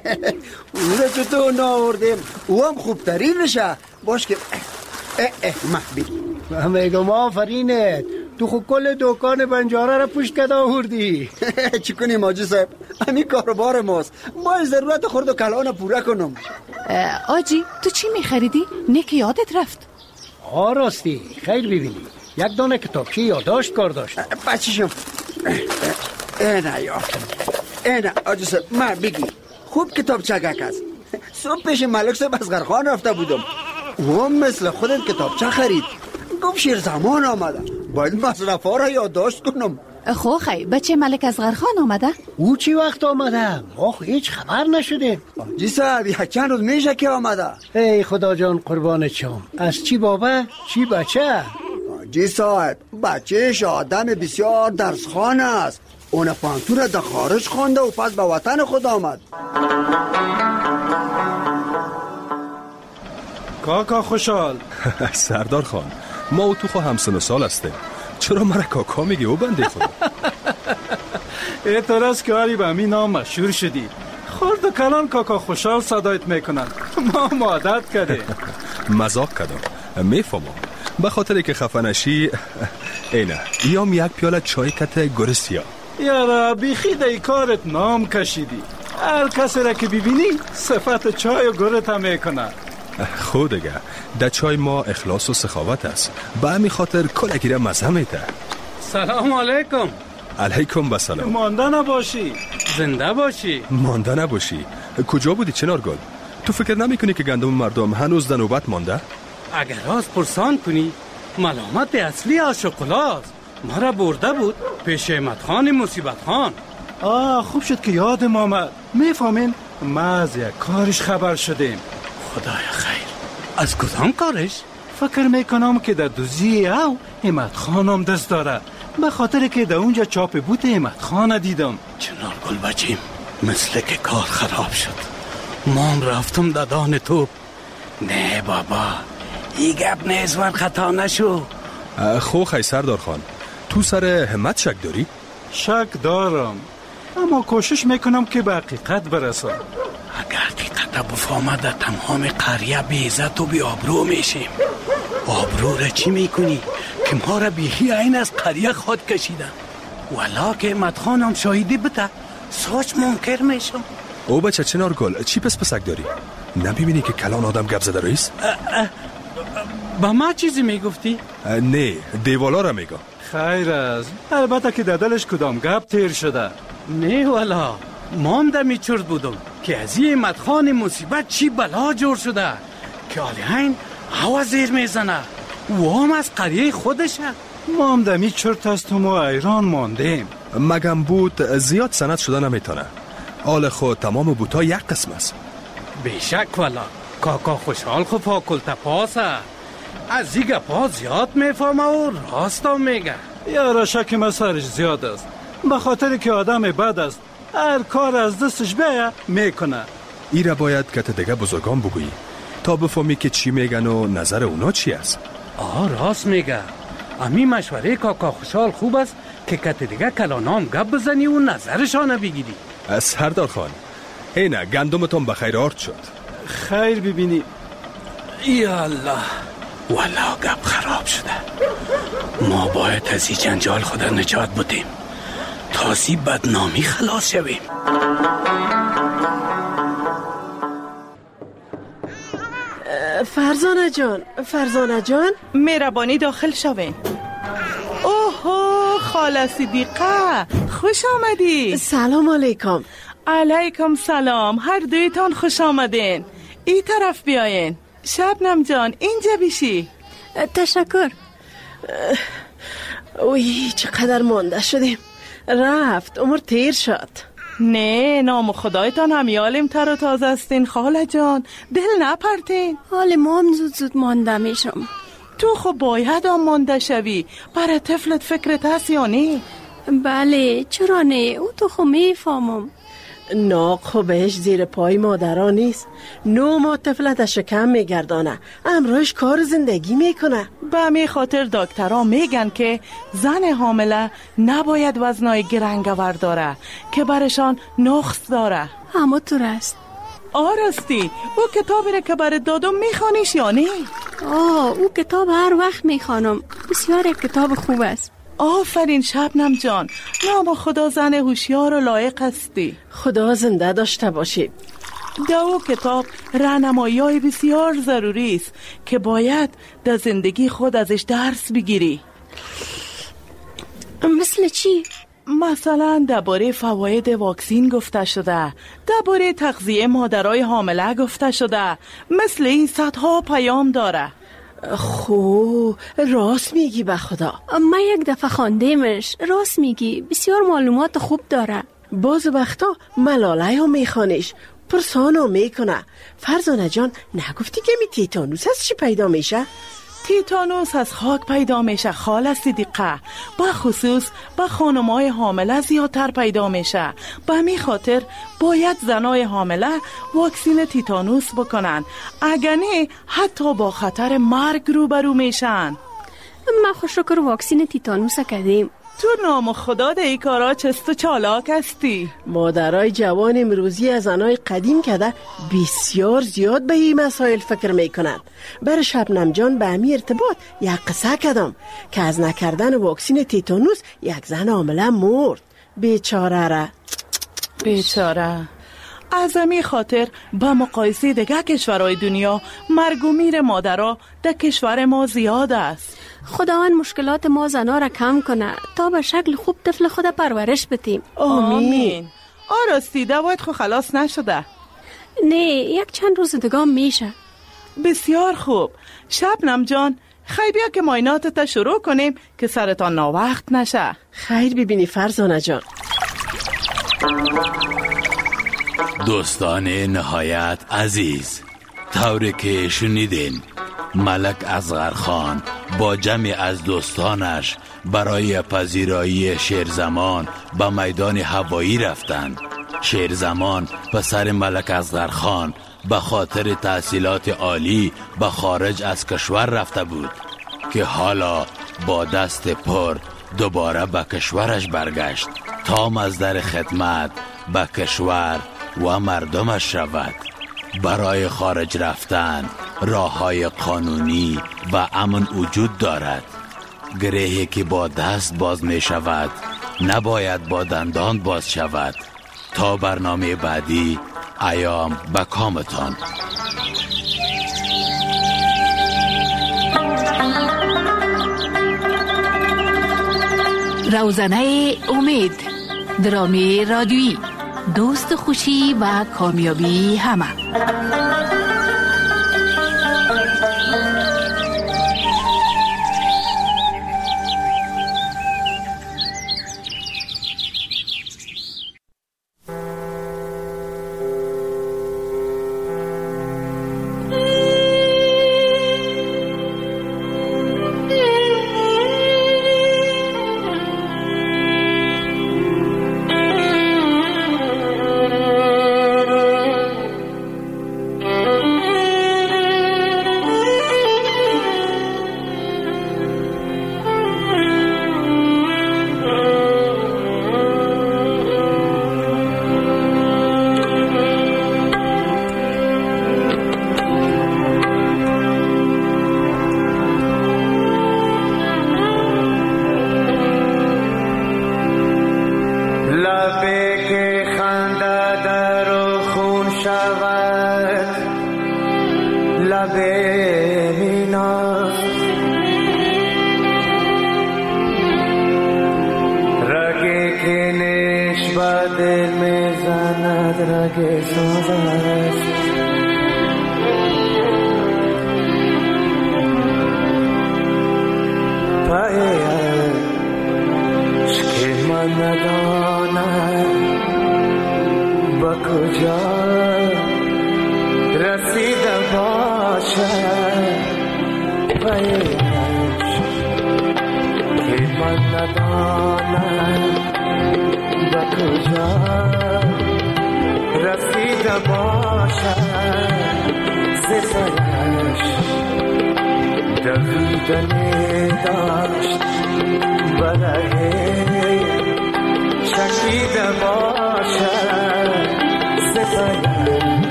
او را چطور ناوردیم، او هم خوبترین نشه. باش که اه اه محبی من میگم آفرینت، تو خود کل دکان بنجاره را پشت کده آوردی. چی کنیم آجی صاحب؟ همین کاروبار ماست. ما ضرورت خورد و کلان پورا کنم. آجی تو چی میخریدی؟ نه که یادت رفت. آه راستی خیر ببینی یک دانه کتابچه یادداشت کار داشت. بچه‌شم اینه یافتم. اینه آجی صاحب من بگی خوب کتابچه گک است. صبح پیش ملک صاحب اصغرخان رفته بودم، او مثل خودت کتابچه خرید. گفت شیر زمان آمده باید مصرفا را یادداشت کنم. خو خی بچه ملک اصغرخان آمده؟ او چی وقت آمده؟ ما هیچ خبر نشده. جی صاحب یک چند روز میشه که آمده. ای خدا جان قربان چم. از چی بابا؟ چی بچه؟ جی صاحب بچهش آدم بسیار درسخوان است. اون پانتون در خارج خوانده و پس به وطن خود آمد. کاکا خوشحال. سردار خان ما و تو خو همسن و سال هستیم، چرا مرا کاکا میگی او بنده خدا؟ اعتراض که آری به همین نام مشهور شدی، خورد و کلان کاکا خوشحال صدایت میکنن. ما مادت کرده. مزاق کردم میفهمم، به خاطر که خفنشی. اینه ایام یک پیاله چای کت گرسیا. یارا بیخی دی کارت نام کشیدی. هر کسی را که ببینی صفت چای و گرت هم میکنه. خود دیگه در چای ما اخلاص و سخاوت است، به همین خاطر کلکی را مزه میده. سلام علیکم. علیکم بسلام. مانده نباشی. زنده باشی. مانده نباشی. کجا بودی چنارگل؟ تو فکر نمی کنی که گندم مردم هنوز در نوبت مانده؟ اگر راست پرسان کنی ملامت اصلی عاشق‌الاست. مرا برده بود پیش احمد خان مصیبت خان. آه خوب شد که یادم آمد. میفهمین ما از یک کارش خبر شدیم. خدای خیر. از کدام کارش؟ فکر میکنم که در دوزی او احمد خانم دست داره، به خاطر که در اونجا چاپ بوت احمد خان دیدم. چنار گل بچیم مثل که کار خراب شد. من رفتم دادان تو. نه بابا ای گپ نیزور خطا نشو. خو خی سردار خان تو سر همت شک داری؟ شک دارم اما کوشش میکنم که به حقیقت برسم. اگر حقیقت بفهمه در تمام قریه بی عزت و بی آبرو میشیم. آبرو را چی میکنی که ما را بیخی این از قریه خود کشیدن. ولا که احمد خانم شاهدی بده سوچ منکر میشم. او بچه چنار گل چی پس پسک داری؟ نمیبینی که کلان آدم گپ زده رئیس؟ با ما چیزی میگفتی؟ نه دیوالا را میگم. خیر است، البته که در دلش کدام گپ تیر شده. نه والا مام در میچرد بودم که از این احمد خان مصیبت چی بلا جور شده که آلیهین هوا زیر میزنه و هم از قریه خودشه. مام در میچرد هستم و ایران ماندیم. مگم بود زیاد سند شده نمیتونه. آل خود تمام بوتا یک قسم است. بیشک والا کاکا خوشحال خو پاکل تپاسه از دیگه پا زیاد میفهمه و راستم میگه. یارا شک ما سرش زیاد است، به خاطر که آدم بد است هر کار از دستش بیه میکنه. ای را باید که دیگه بزرگان بگویی تا بفهمی که چی میگن و نظر اونا چی است. آه راست میگه. امی مشوره کاکا خوشحال خوب است که کت دیگه کلانام گپ بزنی و نظرشانه بگیری. سردار خان اینه گندمتون بخیر آرد شد. خیر ببینی. یا الله والا گپ خراب شده. ما باید از این جنجال خدا نجات بدیم تا از این بدنامی خلاص شویم. فرزانه جان فرزانه جان مهربانی داخل شوین. اوه خاله صدیقه خوش آمدی. سلام علیکم. علیکم سلام. هر دویتان خوش آمدین. این طرف بیاین. شبنم جان اینجا بیشی. تشکر. اوی چقدر مانده شدیم. رفت عمر تیر شد. نه نام خدایتان همیالیم تر و تازه استین خاله جان، دل نپرتین. حال ما هم زود زود مانده میشم. تو خب باید هم مانده شوی، برای طفلت فکرت هست یا نه؟ بله چرا نه، او تو خب میفهمم. ناق خوبش زیر پای مادران نیست. نو ما طفلت شکم میگردانه، امروز کار زندگی میکنه. به می خاطر دکترها میگن که زن حامله نباید وزنای گرنگور داره که برشان نقص داره. اما تو راست. آراستی او کتابی را که برات دادم میخوانیش یا نه؟ آه او کتاب هر وقت میخوانم، بسیار یک کتاب خوب است. آفرین شبنم جان، نام خدا زن هوشیار و لایق هستی. خدا زنده داشته باشید. در او کتاب راهنمایی‌های بسیار ضروری است که باید در زندگی خود ازش درس بگیری. مثل چی؟ مثلا درباره فواید واکسین گفته شده، درباره تغذیه مادرای حامله گفته شده. مثل این صدها پیام داره. خو راست میگی به خدا. من یک دفعه خواندمش. راست میگی، بسیار معلومات خوب داره. باز وقتا ملاله هم میخوانش، پرسانو میکنه. فرزانه جان نگفتی که می تیتانوس از چی پیدا میشه؟ تیتانوس از خاک پیدا میشه خاله صدیقه. با خصوص با خانمای حامله زیادتر پیدا میشه. به می خاطر باید زنای حامله واکسین تیتانوس بکنن، اگر نه حتی با خطر مرگ روبرو میشن. ما خوشکر واکسین تیتانوس کردیم. تو نام خدا ده ای کارا چست و چالاک هستی. مادرای جوان امروزی از زنای قدیم کده بسیار زیاد به این مسائل فکر میکنند. برای شبنم جان به امی ارتباط یک قصه کدم که از نکردن واکسین تیتانوس یک زن حامله مرد. بیچاره را بیچاره. از امی خاطر با مقایسه دیگه کشورهای دنیا مرگ و میر مادرها در کشور ما زیاد است. خداوند مشکلات ما زنا را کم کنه تا به شکل خوب طفل خود پرورش بدیم. آمین. آراستی دوایت خو خلاص نشده؟ نه، یک چند روز دیگه میشه. بسیار خوب. شبنم جان خیلی بیا که معایناتت شروع کنیم که سرتان ناوقت نشه. خیر ببینی فرزانه جان. دوستان نهایت عزیز، طوری که شنیدین ملک اصغر خان با جمع از دوستانش برای پذیرایی شیرزمان به میدان هوایی رفتند. شیرزمان پسر ملک اصغر خان به خاطر تحصیلات عالی به خارج از کشور رفته بود که حالا با دست پر دوباره به کشورش برگشت تا مصدر خدمت به کشور و مردمش شود. برای خارج رفتن راه‌های قانونی و امن وجود دارد. گرهی که با دست باز می شود نباید با دندان باز شود. تا برنامه بعدی، ایام به کامتان. روزنه امید، درامی رادیویی، دوست خوشی و کامیابی همه.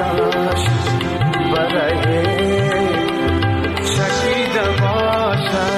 شکید باشد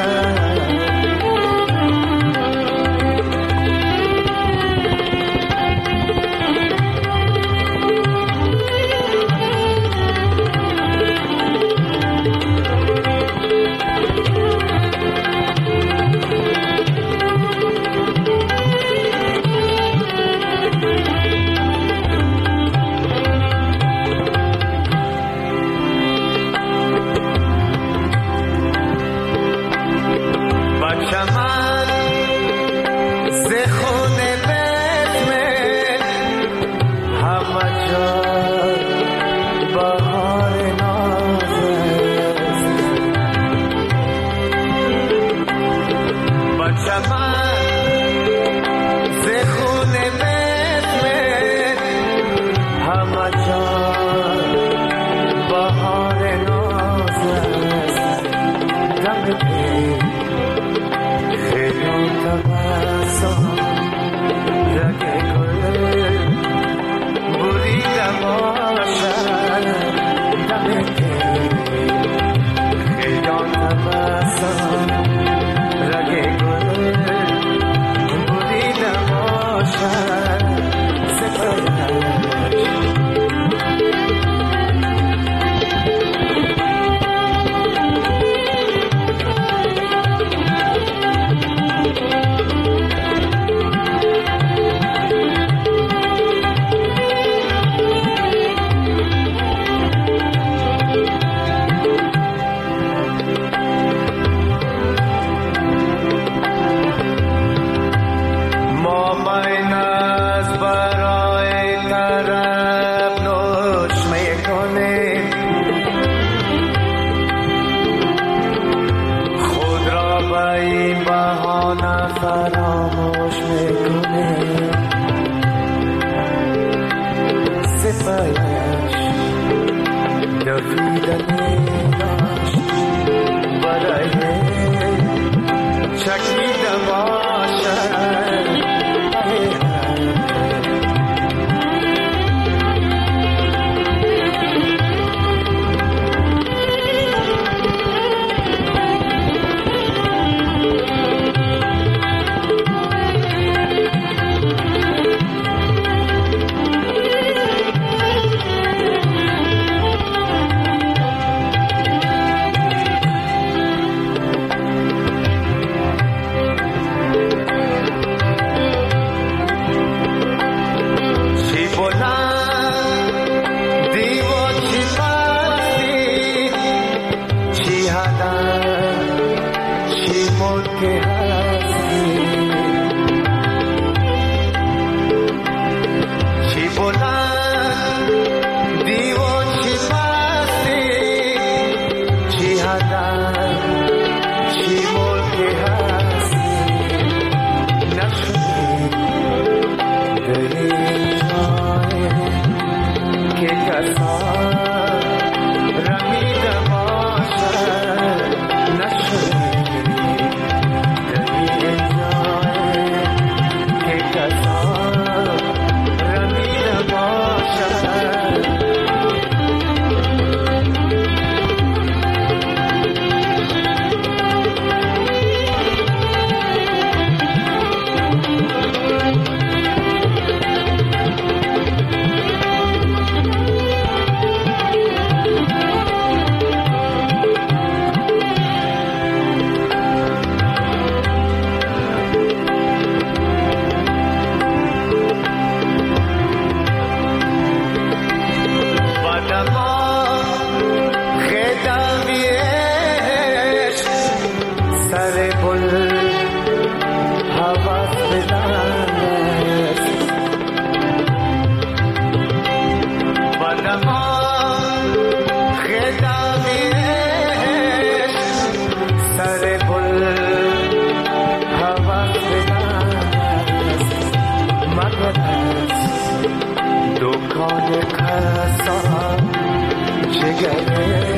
دکان کسان چگره